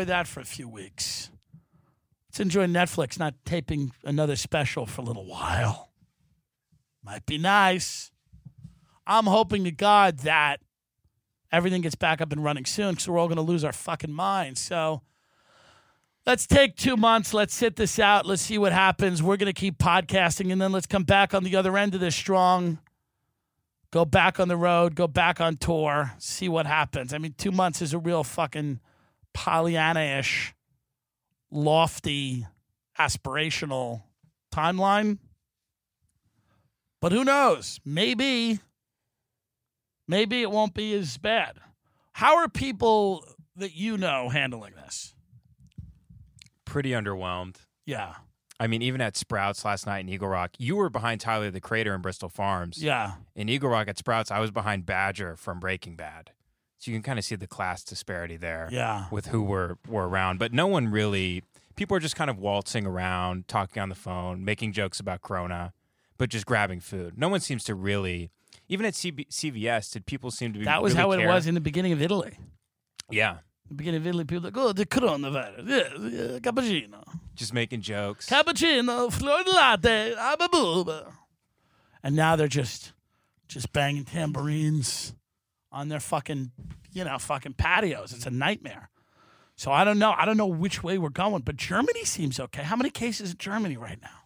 Netflix not taping another special for a little while. Might be nice. I'm hoping to God that everything gets back up and running soon because we're all going to lose our fucking minds. So let's take 2 months. Let's sit this out. Let's see what happens. We're going to keep podcasting, and then let's come back on the other end of this strong. Go back on the road. Go back on tour. See what happens. I mean, 2 months is a real fucking Pollyanna-ish, lofty, aspirational timeline. But who knows? Maybe it won't be as bad. How are people that handling this? Pretty underwhelmed. Yeah. I mean, even at Sprouts last night in Eagle Rock, you were behind Tyler the Creator in Bristol Farms. Yeah. In Eagle Rock at Sprouts, I was behind Badger from Breaking Bad. So you can kind of see the class disparity there. Yeah. With who were around. But no one really, people are just kind of waltzing around, talking on the phone, making jokes about Corona, but just grabbing food. No one seems to really Even at CVS, did people seem to be That was really how it care? was in the beginning of Italy. Yeah. The beginning of Italy, people were like, oh, the coronavirus. Yeah, cappuccino. Just making jokes. Cappuccino, Florida latte, abba. And now they're just banging tambourines on their fucking patios. It's a nightmare. So I don't know. I don't know which way we're going, but Germany seems okay. How many cases in Germany right now?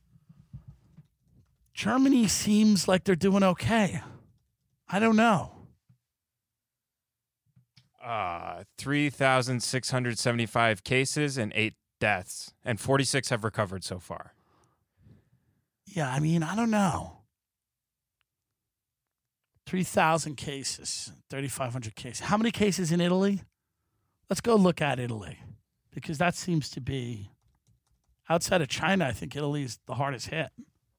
Germany seems like they're doing okay. I don't know. 3,675 cases and 8 deaths, and 46 have recovered so far. Yeah, I mean, I don't know. 3,000 cases, 3,500 cases. How many cases in Italy? Let's go look at Italy, because that seems to be, outside of China, I think Italy is the hardest hit.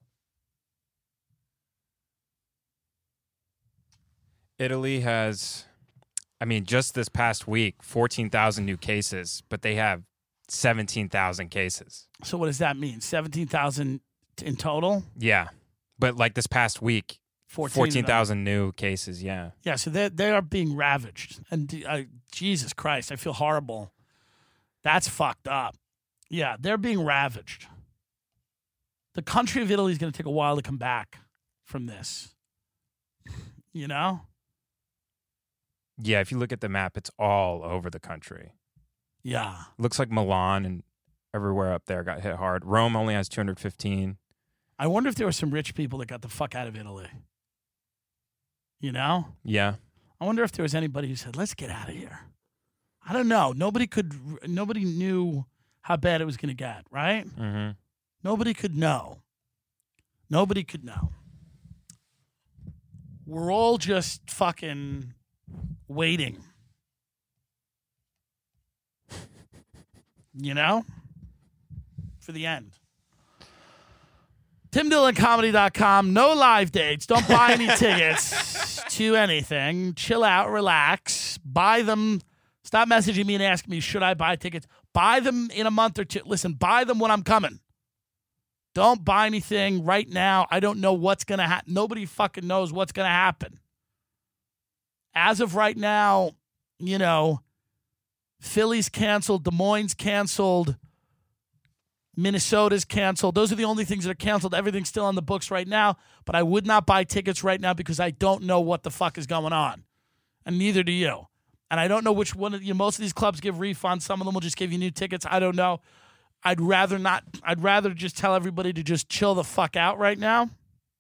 Italy has, I mean, just this past week, 14,000 new cases, but they have 17,000 cases. So what does that mean? 17,000 in total? Yeah. But like this past week, 14,000 new cases, yeah. Yeah, so they are being ravaged. And Jesus Christ, I feel horrible. That's fucked up. Yeah, they're being ravaged. The country of Italy is going to take a while to come back from this. You know? Yeah, if you look at the map, it's all over the country. Yeah. Looks like Milan and everywhere up there got hit hard. Rome only has 215. I wonder if there were some rich people that got the fuck out of Italy. You know? Yeah. I wonder if there was anybody who said, let's get out of here. I don't know. Nobody knew how bad it was going to get, right? Mm-hmm. Nobody could know. Nobody could know. We're all just fucking waiting. You know? For the end. TimDillonComedy.com. No live dates. Don't buy any tickets to anything. Chill out. Relax. Buy them. Stop messaging me and asking me, should I buy tickets? Buy them in a month or two. Listen, buy them when I'm coming. Don't buy anything right now. I don't know what's going to happen. Nobody fucking knows what's going to happen. As of right now, you know, Philly's canceled. Des Moines canceled. Minnesota's canceled. Those are the only things that are canceled. Everything's still on the books right now, but I would not buy tickets right now because I don't know what the fuck is going on, and neither do you. And I don't know which one. Most of these clubs give refunds. Some of them will just give you new tickets. I don't know. I'd rather not. I'd rather just tell everybody to just chill the fuck out right now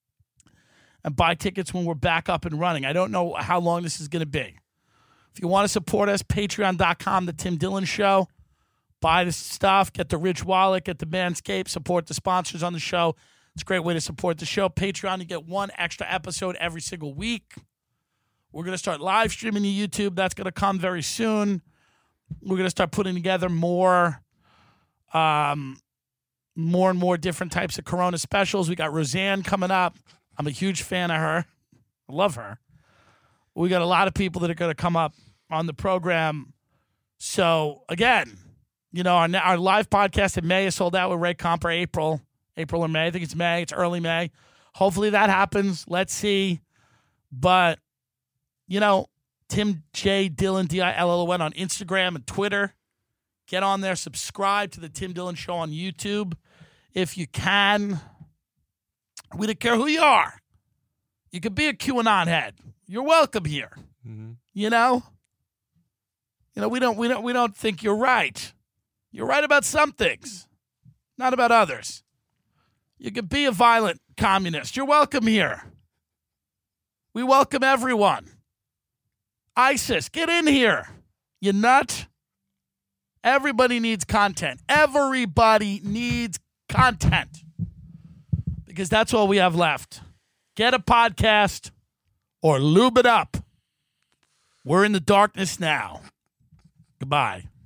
and buy tickets when we're back up and running. I don't know how long this is going to be. If you want to support us, patreon.com, The Tim Dillon Show. Buy the stuff, get the Ridge wallet, get the Manscaped, support the sponsors on the show. It's a great way to support the show. Patreon, you get one extra episode every single week. We're going to start live streaming to YouTube. That's going to come very soon. We're going to start putting together more and more different types of Corona specials. We got Roseanne coming up. I'm a huge fan of her. I love her. We got a lot of people that are going to come up on the program. So, again, you know, our live podcast in May is sold out with Ray Comper. April or May. I think it's May. It's early May. Hopefully that happens. Let's see. But, you know, Tim J. Dillon, Dillon on Instagram and Twitter. Get on there. Subscribe to the Tim Dillon Show on YouTube if you can. We don't care who you are. You could be a QAnon head. You're welcome here. Mm-hmm. You know, we don't think you're right. You're right about some things, not about others. You could be a violent communist. You're welcome here. We welcome everyone. ISIS, get in here. You nut. Everybody needs content. Everybody needs content. Because that's all we have left. Get a podcast or lube it up. We're in the darkness now. Goodbye.